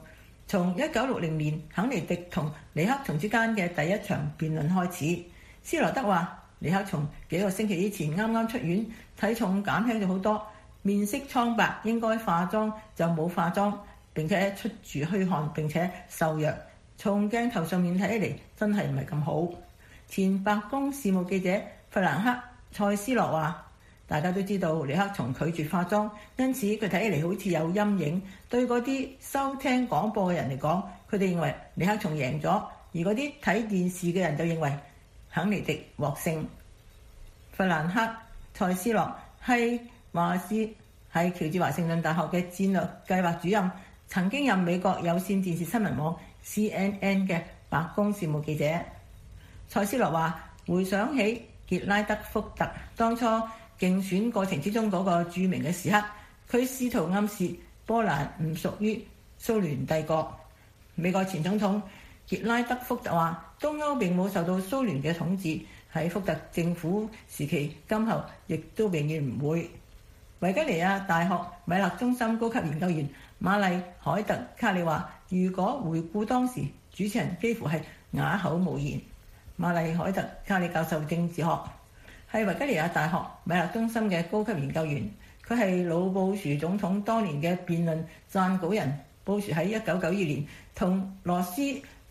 從1960年肯尼迪同尼克松之間嘅第一場辯論開始。斯羅德話：尼克松幾個星期之前啱啱出院，體重減輕咗好多，面色蒼白，應該化妝就冇化妝，並且出住虛汗，並且瘦弱。從鏡頭上面睇起嚟，真係唔係咁好。前白宮事務記者弗蘭克·塞斯洛話：大家都知道尼克松拒絕化妝，因此佢睇起嚟好似有陰影。對嗰啲收聽廣播嘅人嚟講，佢哋認為尼克松贏咗；而嗰啲睇電視嘅人就認為肯尼迪獲勝。弗蘭克·塞斯洛係喬治華盛頓大學嘅戰略計劃主任，曾經任美國有線電視新聞網 CNN 嘅白宮事務記者。塞斯洛話：回想起傑拉德福特當初競選過程之中嗰個著名嘅時刻，佢試圖暗示波蘭唔屬於蘇聯帝國。美國前總統傑拉德福特話：東歐並冇受到蘇聯嘅統治，喺福特政府時期，今後亦都永遠唔會。維吉尼亞大學米勒中心高級研究員瑪麗海特卡里話：如果回顧當時，主持人幾乎係啞口無言。瑪麗海特卡里教授政治學，係維吉尼亞大學米勒中心嘅高級研究員。佢係老布殊總統當年嘅辯論撰稿人。布殊喺1992年同羅斯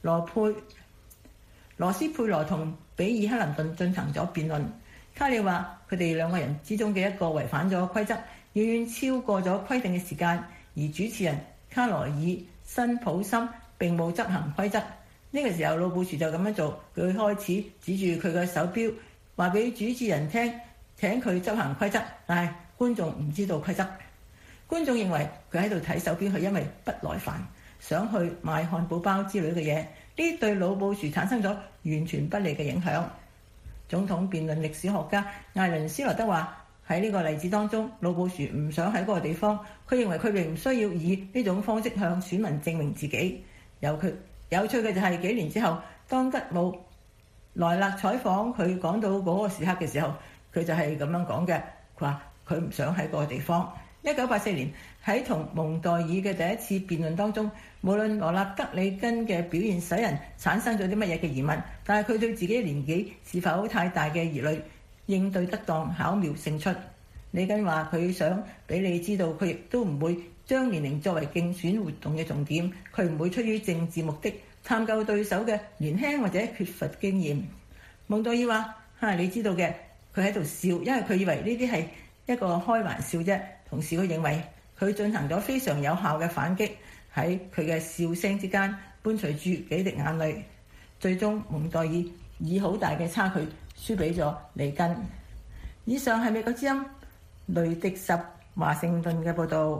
佩羅同比爾克林頓進行咗辯論。卡里話：佢哋兩個人之中嘅一個違反咗規則，遠遠超過咗規定嘅時間，而主持人卡羅爾辛普森並冇執行規則。呢個時候，老布殊就咁樣做，佢開始指住佢嘅手錶，話俾主持人聽，請佢執行規則。但係觀眾唔知道規則，觀眾認為佢喺度睇手錶係因為不耐煩，想去買漢堡包之類嘅嘢。呢對老布殊產生咗完全不利嘅影響。總統辯論歷史學家艾倫斯羅德話：喺呢個例子當中，老布殊唔想喺嗰個地方，佢認為佢並唔需要以呢種方式向選民證明自己。有趣嘅就係幾年之後，當吉姆萊勒採訪佢講到嗰個時刻嘅時候，佢就係咁樣講嘅。佢話佢唔想喺嗰個地方。1984年喺同蒙代爾嘅第一次辯論當中，無論羅納德里根嘅表現使人產生咗啲乜嘢嘅疑問，但係佢對自己年紀是否太大嘅疑慮應對得當，巧妙勝出。里根話佢想俾你知道，佢亦都唔會將年齡作為競選活動嘅重點，佢唔會出於政治目的探究對手嘅年輕或者缺乏經驗。蒙代爾話：你知道嘅，佢喺度笑，因為佢以為呢啲係一個開玩笑啫。同時佢認為佢進行咗非常有效嘅反擊，喺佢嘅笑聲之間伴隨住幾滴眼淚。最終蒙代爾以好大嘅差距輸俾咗里根。以上係美國之音雷迪什華盛頓嘅報導。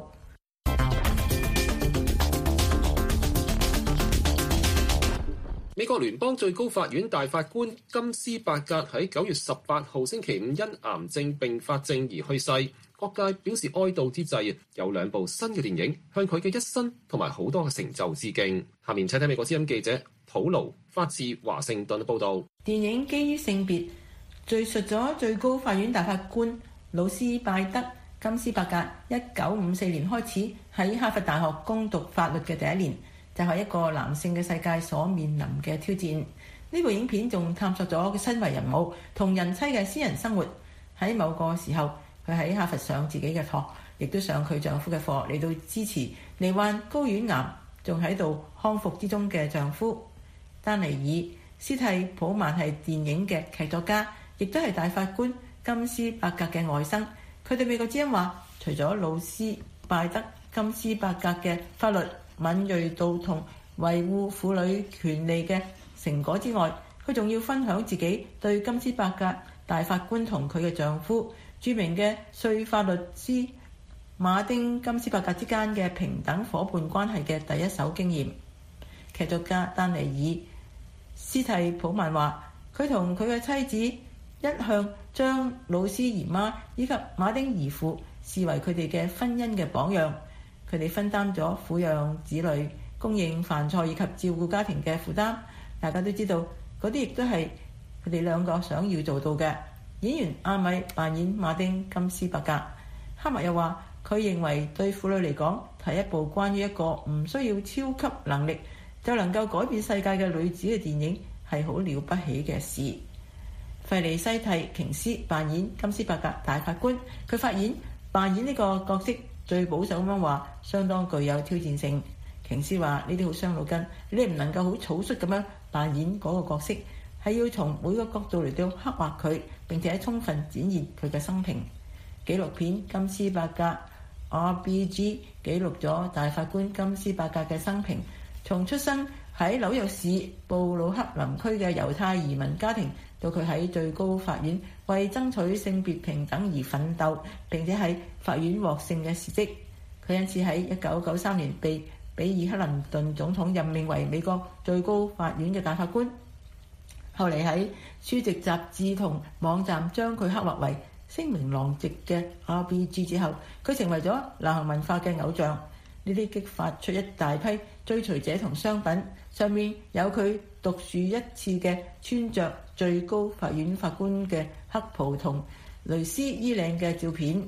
美國聯邦最高法院大法官金斯伯格喺9月18號星期五因癌症併發症而去世，各界表示哀悼之際，有2部新嘅電影向佢嘅一生同埋好多嘅成就致敬。下面請睇美國之音記者普勞發自華盛頓嘅報導。 電影基於性別，敘述咗最高法院大法官魯斯拜德金斯伯格1954年開始喺哈佛大學攻讀法律嘅第一年，就係一個男性嘅世界所面臨嘅挑戰。呢部影片仲探索咗佢身為人母同人妻嘅私人生活。喺某個時候，佢喺哈佛上自己嘅課，亦都上佢丈夫嘅課，嚟到支持罹患睾丸癌仲喺度康復之中嘅丈夫。丹尼爾斯蒂普曼係電影嘅劇作家，亦都係大法官金斯伯格嘅外甥。佢對美國之音話：除咗魯斯拜德金斯伯格嘅法律敏銳度同維護婦女權利嘅成果之外，佢仲要分享自己對金斯伯格大法官同佢嘅丈夫著名嘅稅法律師馬丁金斯伯格之間嘅平等夥伴關係嘅第一手經驗。劇作家丹尼爾斯蒂普曼話：佢同佢嘅妻子一向將魯斯姨媽以及馬丁姨父視為佢哋嘅婚姻嘅榜樣。佢哋分擔咗撫養子女、供應飯菜以及照顧家庭嘅負擔。大家都知道，嗰啲亦都係佢哋兩個想要做到嘅。演員阿米扮演馬丁金斯伯格。哈默又話： 佢認為對婦女嚟講，睇一部關於一個唔需要超級能力就能夠改變世界嘅女子嘅電影係好了不起嘅事。費利西蒂·瓊斯扮演金斯伯格大法官，佢發現扮演呢個角色最保守咁樣話，相當具有挑戰性。瓊斯話：呢啲好傷腦筋，你唔能夠好草率咁樣扮演嗰個角色，係要從每個角度嚟到刻畫佢，並且充分展現佢嘅生平。紀錄片《金斯伯格》RBG 記錄咗大法官金斯伯格嘅生平，從出生喺紐約市布魯克林區嘅猶太移民家庭，到佢喺最高法院為爭取性別平等而奮鬥，並且喺法院獲勝嘅事蹟。佢因此喺1993年被比爾克林頓總統任命為美國最高法院嘅大法官。後嚟喺書籍、雜誌同網站將佢刻畫為聲名狼藉嘅 RBG 之後，佢成為咗流行文化嘅偶像。呢啲激發出一大批追隨者同商品，上面有佢獨樹一幟嘅穿着最高法院法官嘅黑袍同蕾絲衣領嘅照片。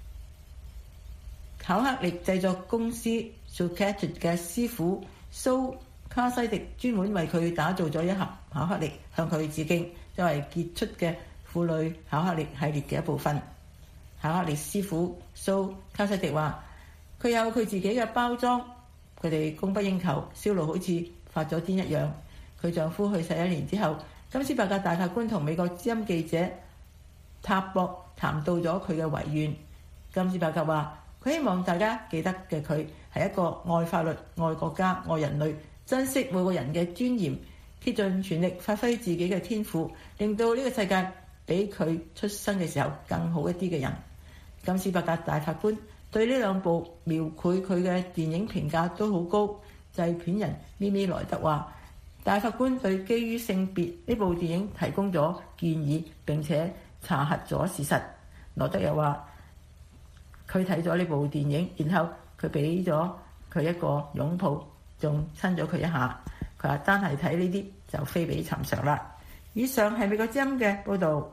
巧克力製作公司 Zucchetti 嘅師傅蘇卡西迪專門為佢打造咗一盒巧克力，向佢致敬，作為傑出嘅婦女巧克力系列嘅一部分。巧克力師傅蘇卡西迪話：佢有佢自己嘅包裝，佢哋供不應求，銷路好似發咗癲一樣。佢丈夫去世1年之後，金斯伯格大法官同美國之音記者塔博談到咗佢嘅遺願。金斯伯格話：佢希望大家記得嘅佢係一個愛法律、愛國家、愛人類，珍惜每個人嘅尊嚴，竭盡全力發揮自己嘅天賦，令到呢個世界比佢出生嘅時候更好一啲嘅人。金斯伯格大法官對呢兩部描繪佢嘅電影評價都好高。製片人咪咪萊德話：大法官對基於性別呢部電影提供咗建議，並且查核咗事實。萊德又話：佢睇咗呢部電影，然後佢俾咗佢一個擁抱，仲親咗佢一下。佢話單係睇呢啲就非比尋常啦。以上係美國之音嘅報導。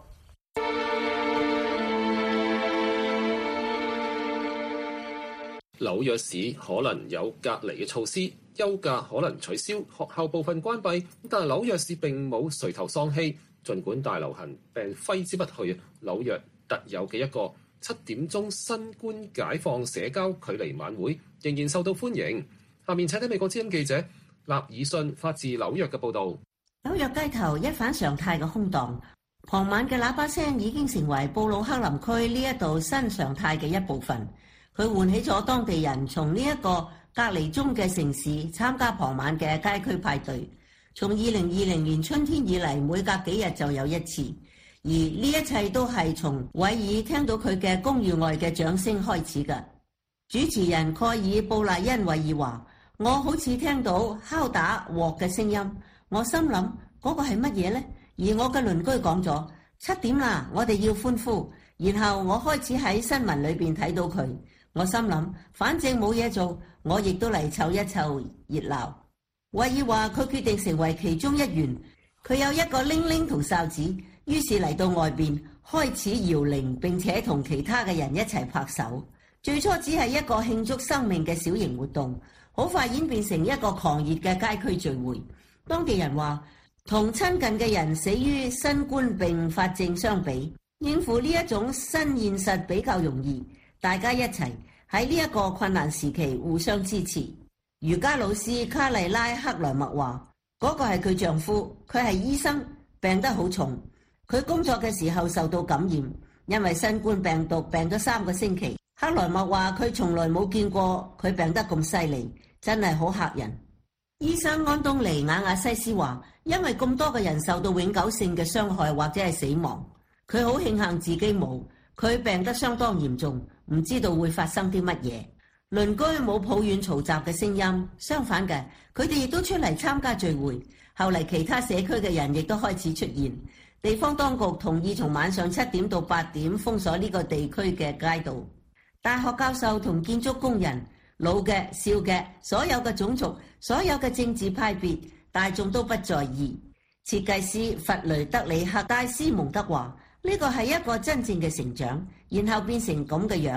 紐約市可能有隔離嘅措施，休假可能取消，學校部分關閉，但係紐約市並冇垂頭喪氣。儘管大流行病揮之不去，紐約特有嘅一個7點鐘新冠解放社交距離晚會仍然受到歡迎。下面請睇美國之音記者納爾遜發自紐約嘅報導。 紐約街頭一反常態嘅空蕩，傍晚嘅喇叭聲已經成為布魯克林區呢一度新常態嘅一部分。佢喚起咗當地人從呢一個隔離中嘅城市參加傍晚嘅街區派對。從2020年春天以嚟，每隔幾日就有一次，而呢一切都係從韋爾聽到佢嘅公寓外嘅掌聲開始嘅。主持人蓋爾布賴恩韋爾話：我好似聽到敲打鑊嘅聲音，我心諗嗰個係乜嘢呢？而我嘅鄰居講咗7點啦，我哋要歡呼。然後我開始喺新聞裏邊睇到佢。我心諗，反正冇嘢做，我亦都嚟湊一湊熱鬧。韋爾話佢決定成為其中一員，佢有一個鈴鈴同哨子，於是嚟到外邊開始搖鈴，並且同其他嘅人一齊拍手。最初只係一個慶祝生命嘅小型活動，好快演變成一個狂熱嘅街區聚會。當地人話，同親近嘅人死於新冠併發症相比，應付呢一種新現實比較容易。大家一齊喺呢一個困難時期互相支持。瑜伽老師卡麗拉克萊默話：嗰個係佢丈夫，佢係醫生，病得好重。佢工作嘅時候受到感染，因為新冠病毒病咗3個星期。克萊默話佢從來冇見過佢病得咁犀利，真係好嚇人。醫生安東尼亞亞西斯話：因為咁多嘅人受到永久性嘅傷害或者係死亡，佢好慶幸自己冇。佢病得相當嚴重，唔知道會發生啲乜嘢。鄰居冇抱怨嘈雜嘅聲音，相反嘅，佢哋亦都出嚟參加聚會。後嚟其他社區嘅人亦都開始出現。地方當局同意從晚上7點到8點封鎖呢個地區嘅街道。大學教授同建築工人，老嘅、少嘅，所有嘅種族，所有嘅政治派別，大眾都不在意。設計師弗雷德里克戴斯蒙德話：呢個係一個真正嘅成長，然後變成咁嘅樣。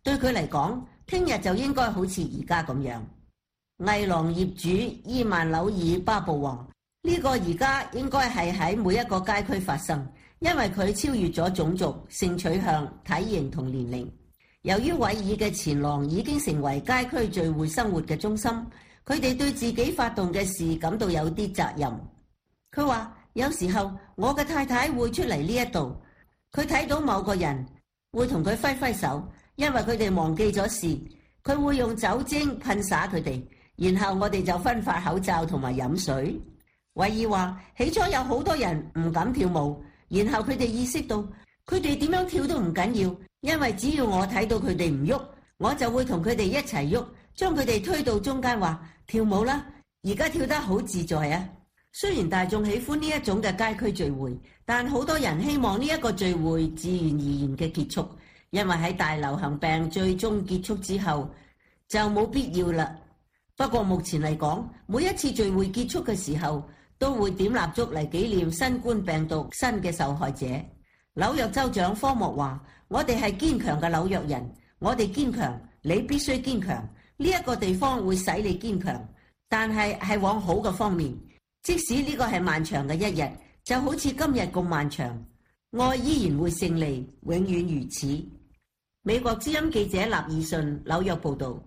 對佢嚟講，聽日就應該好似而家咁樣。藝廊業主伊曼紐爾巴布話：呢個而家應該係喺每一個街區發生，因為佢超越咗種族、性取向、體型同年齡。由於韋爾嘅前廊已經成為街區聚會生活嘅中心，佢哋對自己發動嘅事感到有啲責任。佢話：有時候我嘅太太會出嚟呢一度，佢睇到某個人會同佢揮揮手，因為佢哋忘記咗事，佢會用酒精噴灑佢哋，然後我哋就分發口罩同埋飲水。韋爾話：起初有好多人唔敢跳舞，然後佢哋意識到佢哋點樣跳都唔緊要，因為只要我睇到佢哋唔喐，我就會同佢哋一齊喐，將佢哋推到中間話跳舞啦，而家跳得好自在啊！雖然大眾喜歡呢一種嘅街區聚會，但好多人希望呢一個聚會自然而然嘅結束，因為喺大流行病最終結束之後就冇必要啦。不過目前嚟講，每一次聚會結束嘅時候都會點蠟燭嚟紀念新冠病毒新嘅受害者。紐約州長科莫話：我哋係堅強嘅紐約人，我哋堅強，你必須堅強。呢一個地方會使你堅強，但係往好嘅方面。即使呢個係漫長嘅一日，就好似今日咁漫長，愛依然會勝利，永遠如此。美國之音記者納爾遜紐約報道。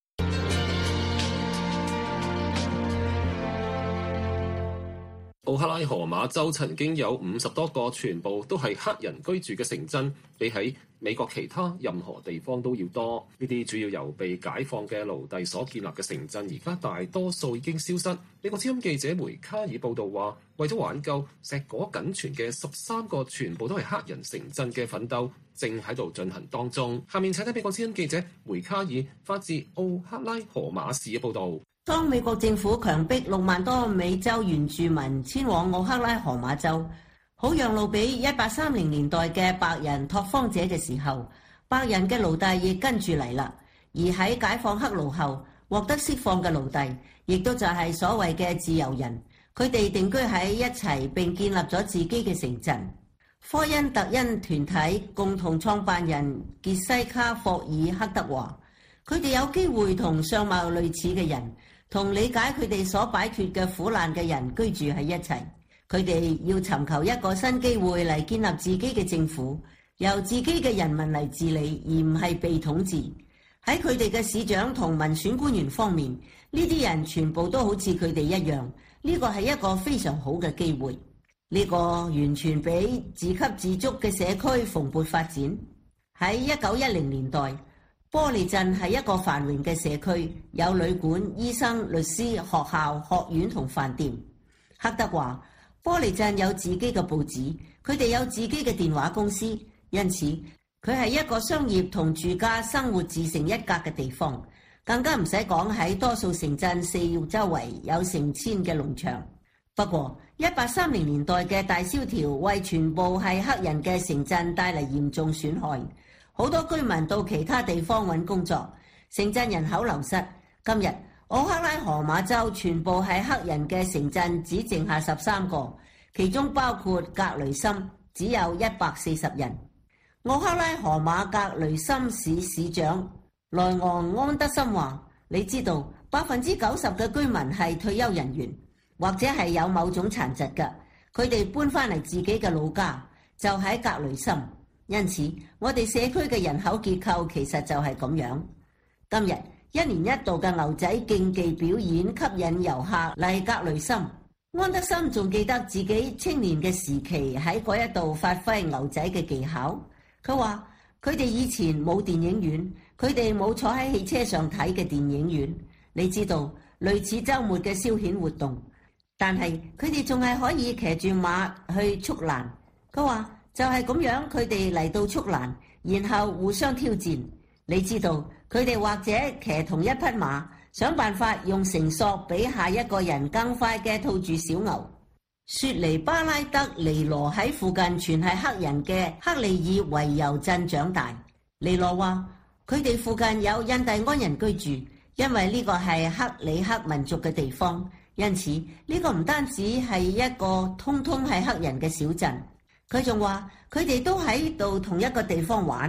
奧克拉荷馬州曾經有50多個全部都係黑人居住嘅城鎮，比起美國其他任何地方都要多。呢啲主要由被解放嘅奴隸所建立嘅城鎮，而家大多數已經消失。美國之音記者梅卡爾報道話，為咗挽救碩果僅存嘅13個全部都係黑人城鎮嘅奮鬥正喺度進行當中。下面請睇美國之音記者梅卡爾發自奧克拉荷馬市嘅報道。 當美國政府強迫6萬多美洲原住民遷往奧克拉荷馬州，好讓路俾1830年代嘅白人拓荒者嘅時候，白人嘅奴隸亦跟住嚟啦。而喺解放黑奴後獲得釋放嘅奴隸，亦都就係所謂嘅自由人，佢哋定居喺一齊並建立咗自己嘅城鎮。科恩特恩團體共同創辦人傑西卡霍爾克德話：佢哋有機會同相貌類似嘅人，同理解佢哋所擺脫嘅苦難嘅人居住喺一齊。佢哋要尋求一個新機會嚟建立自己嘅政府，由自己嘅人民嚟治理，而唔係被統治。喺佢哋嘅市長同民選官員方面，呢啲人全部都好似佢哋一樣。呢個係一個非常好嘅機會。呢個完全俾自給自足嘅社區蓬勃發展。喺1910年代，波利鎮係一個繁榮嘅社區，有旅館、醫生、律師、學校、學院同飯店。克德話：波利鎮有自己嘅報紙，佢哋有自己嘅電話公司，因此佢係一個商業同住家生活自成一格嘅地方。更加唔使講喺多數城鎮四周圍有成千嘅農場。不過1830年代嘅大蕭條為全部係黑人嘅城鎮帶嚟嚴重損害，好多居民到其他地方揾工作，城鎮人口流失。今日奧克拉荷馬州全部係黑人嘅城鎮只剩下13個，其中包括格雷森，只有140人。奧克拉荷馬格雷森市市長萊昂安德森話：你知道90%嘅居民係退休人員，或者係有某種殘疾嘅，佢哋搬翻嚟自己嘅老家，就喺格雷森。因此我哋社區嘅人口結構其實就係咁樣。今日1年1度嘅牛仔競技表演吸引遊客嚟格雷森。安德森仲記得自己青年嘅時期喺嗰一度發揮牛仔嘅技巧。佢話佢哋以前冇電影院，佢哋冇坐喺汽車上睇嘅電影院。你知道類似週末嘅消遣活動，但係佢哋仲係可以騎住馬去速欄。佢話就係咁樣，佢哋嚟到速欄，然後互相挑戰。你知道佢哋或者騎同一匹馬，想辦法用繩索比下一個人更快嘅套住小牛。雪尼巴拉德尼羅喺附近全係黑人嘅克利爾維尤鎮長大。尼羅話佢哋附近有印第安人居住，因為呢個係克里克民族嘅地方，因此呢個唔單止係一個通通係黑人嘅小鎮。佢仲話佢哋都喺度同一個地方玩，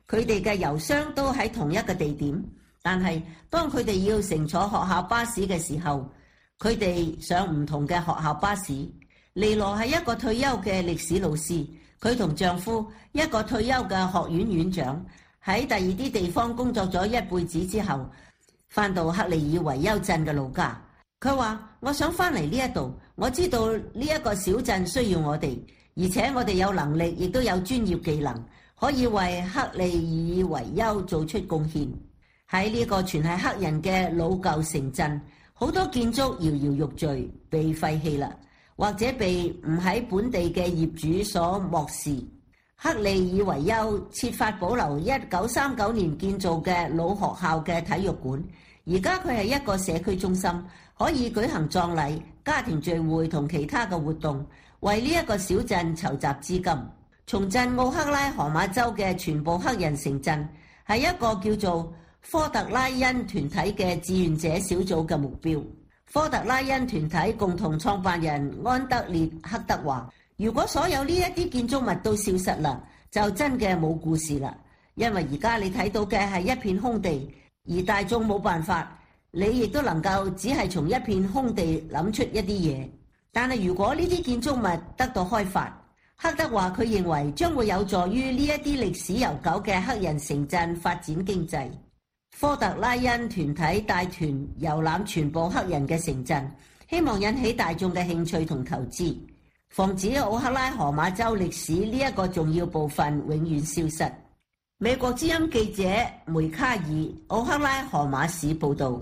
佢哋嘅郵箱都喺同一個地點，但係當佢哋要乘坐學校巴士嘅時候，佢哋上唔同嘅學校巴士。尼羅係一個退休嘅歷史老師，佢同丈夫一個退休嘅學院院長喺第二啲地方工作咗一輩子之後，返到克利爾維丘鎮嘅老家。佢話：我想返嚟呢一度，我知道呢一個小鎮需要我哋，而且我哋有能力，亦都有專業技能，可以為克利爾維丘做出貢獻。喺呢個全係黑人嘅老舊城鎮，好多建築搖搖欲墜，被廢棄啦，或者被唔喺本地嘅業主所漠視。克利爾維丘設法保留1939年建造嘅老學校嘅體育館，而家佢係一個社區中心，可以舉行葬禮、家庭聚會同其他嘅活動，為呢一個小鎮籌集資金。重振奧克拉荷馬州嘅全部黑人城鎮係一個叫做科特拉恩團體嘅志願者小組嘅目標。科特拉恩團體共同創辦人安德烈克德話：如果所有呢一啲建築物都消失啦，就真嘅冇故事啦。因為而家你睇到嘅係一片空地，而大眾冇辦法，你亦都能夠只係從一片空地諗出一啲嘢。但係如果呢啲建築物得到開發，克德話佢認為將會有助於呢一啲歷史悠久嘅黑人城鎮發展經濟。科特拉恩團體帶團遊覽全部黑人嘅城鎮，希望引起大眾嘅興趣同投資，防止奧克拉荷馬州歷史呢一個重要部分永遠消失。美國之音記者梅卡爾，奧克拉荷馬市報導。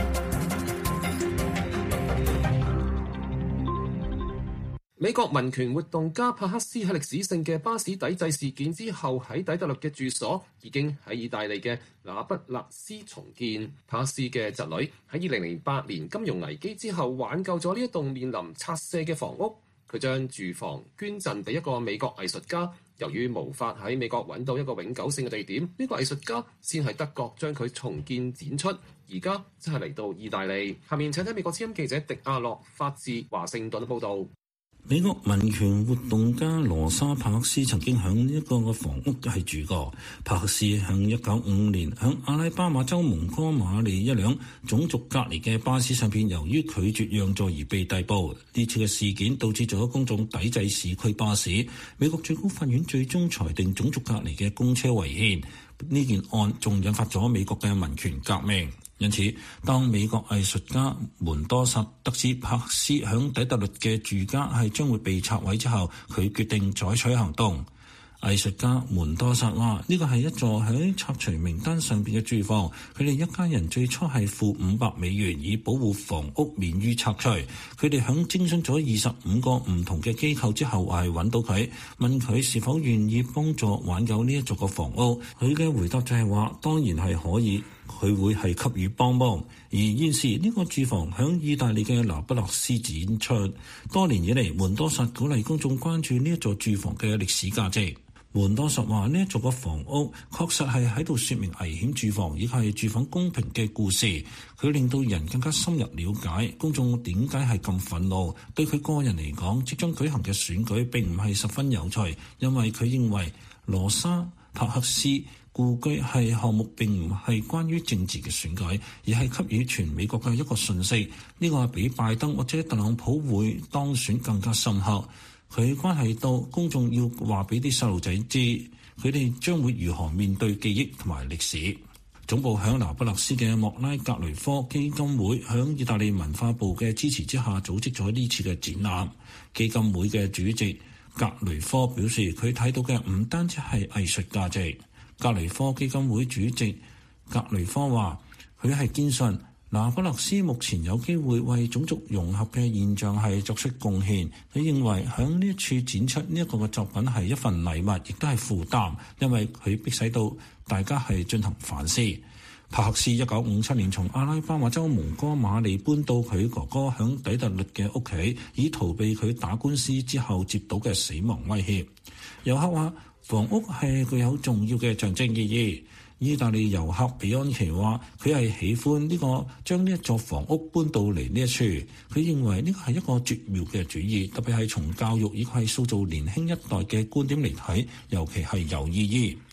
美國民權活動家帕克斯喺歷史性嘅巴士抵制事件之後，喺底特律嘅住所已經喺意大利嘅那不勒斯重建。帕克斯嘅侄女喺2008年金融危機之後挽救咗呢一棟面臨拆卸嘅房屋，佢將住房捐贈俾一個美國藝術家。由於無法喺美國揾到一個永久性嘅地點，呢個藝術家先喺德國將佢重建展出，而家真係嚟到意大利。下面請睇美國之音記者迪亞洛發自華盛頓嘅報導。 美國民權活動家羅莎帕克斯曾經喺一個房屋係住過。帕克斯喺1955年喺阿拉巴馬州蒙哥馬利一輛種族隔離嘅巴士上邊，由於拒絕讓座而被逮捕。呢次嘅事件導致咗公眾抵制市區巴士。美國最高法院最終裁定種族隔離嘅公車違憲。呢件案仲引發咗美國嘅民權革命。因此，當美國藝術家門多薩得知帕克斯響底特律嘅住家係將會被拆毀之後，佢決定採取行動。藝術家門多薩話：呢個係一座喺拆除名單上邊嘅住房，佢哋一家人最初係付$500以保護房屋免於拆除。佢哋響徵詢咗25個唔同嘅機構之後，係揾到佢，問佢是否願意幫助挽救呢一座嘅房屋。佢嘅回答就係話：當然係可以。佢會係給予幫忙，而現時呢個住房響意大利嘅那不勒斯展出。多年以嚟，門多薩鼓勵公眾關注呢一座住房嘅歷史價值。門多薩話：呢一座嘅房屋確實係喺度説明危險住房，亦係住房公平嘅故事。佢令到人更加深入了解公眾點解係咁憤怒。對佢個人嚟講，即將舉行嘅選舉並唔係十分有趣，因為佢認為羅莎帕克斯故居係項目並唔係關於政治嘅選舉，而係給予全美國嘅一個訊息。呢個係比拜登或者特朗普會當選更加深刻。佢關係到公眾要話俾啲細路仔知，佢哋將會如何面對記憶同埋歷史。總部響那不勒斯嘅莫拉格雷科基金會響意大利文化部嘅支持之下組織咗呢次嘅展覽。基金會嘅主席格雷科表示，佢睇到嘅唔單止係藝術價值。格雷科基金會主席格雷科話：佢係堅信那不勒斯目前有機會為種族融合嘅現象係作出貢獻。佢認為響呢一處展出呢一個嘅作品係一份禮物，亦都係負擔，因為佢迫使到大家係進行反思。帕克斯1957年從阿拉巴馬州蒙哥馬利搬到佢哥哥響底特律嘅屋企，以逃避佢打官司之後接到嘅死亡威脅。遊客話：房屋係具有重要嘅象徵意義。意大利遊客比安奇話：佢係喜歡呢個將呢一座房屋搬到嚟呢一處。佢認為呢個係一個絕妙嘅主意，特別係從教育以及係塑造年輕一代嘅觀點嚟睇，尤其係有意義。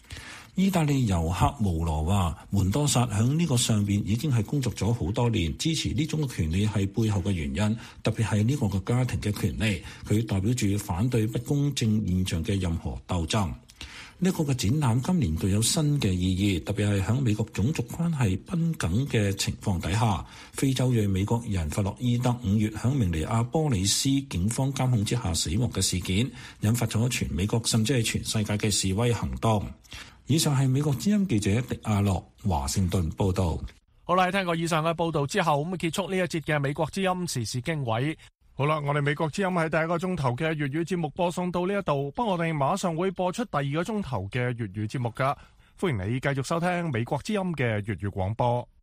意大利遊客無羅話，門多薩響呢個上邊已經係工作咗好多年，支持呢種嘅權利係背後嘅原因，特別係呢個嘅家庭嘅權利，佢代表住反對不公正現象嘅任何鬥爭。呢個嘅展覽今年具有新嘅意義，特別係響美國種族關係繃緊嘅情況底下，非洲裔美國人弗洛伊德5月響明尼阿波利斯警方監控之下死亡嘅事件，引發咗全美國甚至係全世界嘅示威行動。以上係美國之音記者迪亞洛華盛頓報道。 好啦，聽過以上嘅報道之後，咁結束呢一節嘅美國之音時事經緯。好啦，我哋美國之音喺第一個鐘頭嘅粵語節目播送到呢一度，不過我哋馬上會播出第二個鐘頭嘅粵語節目噶，歡迎你繼續收聽美國之音嘅粵語廣播。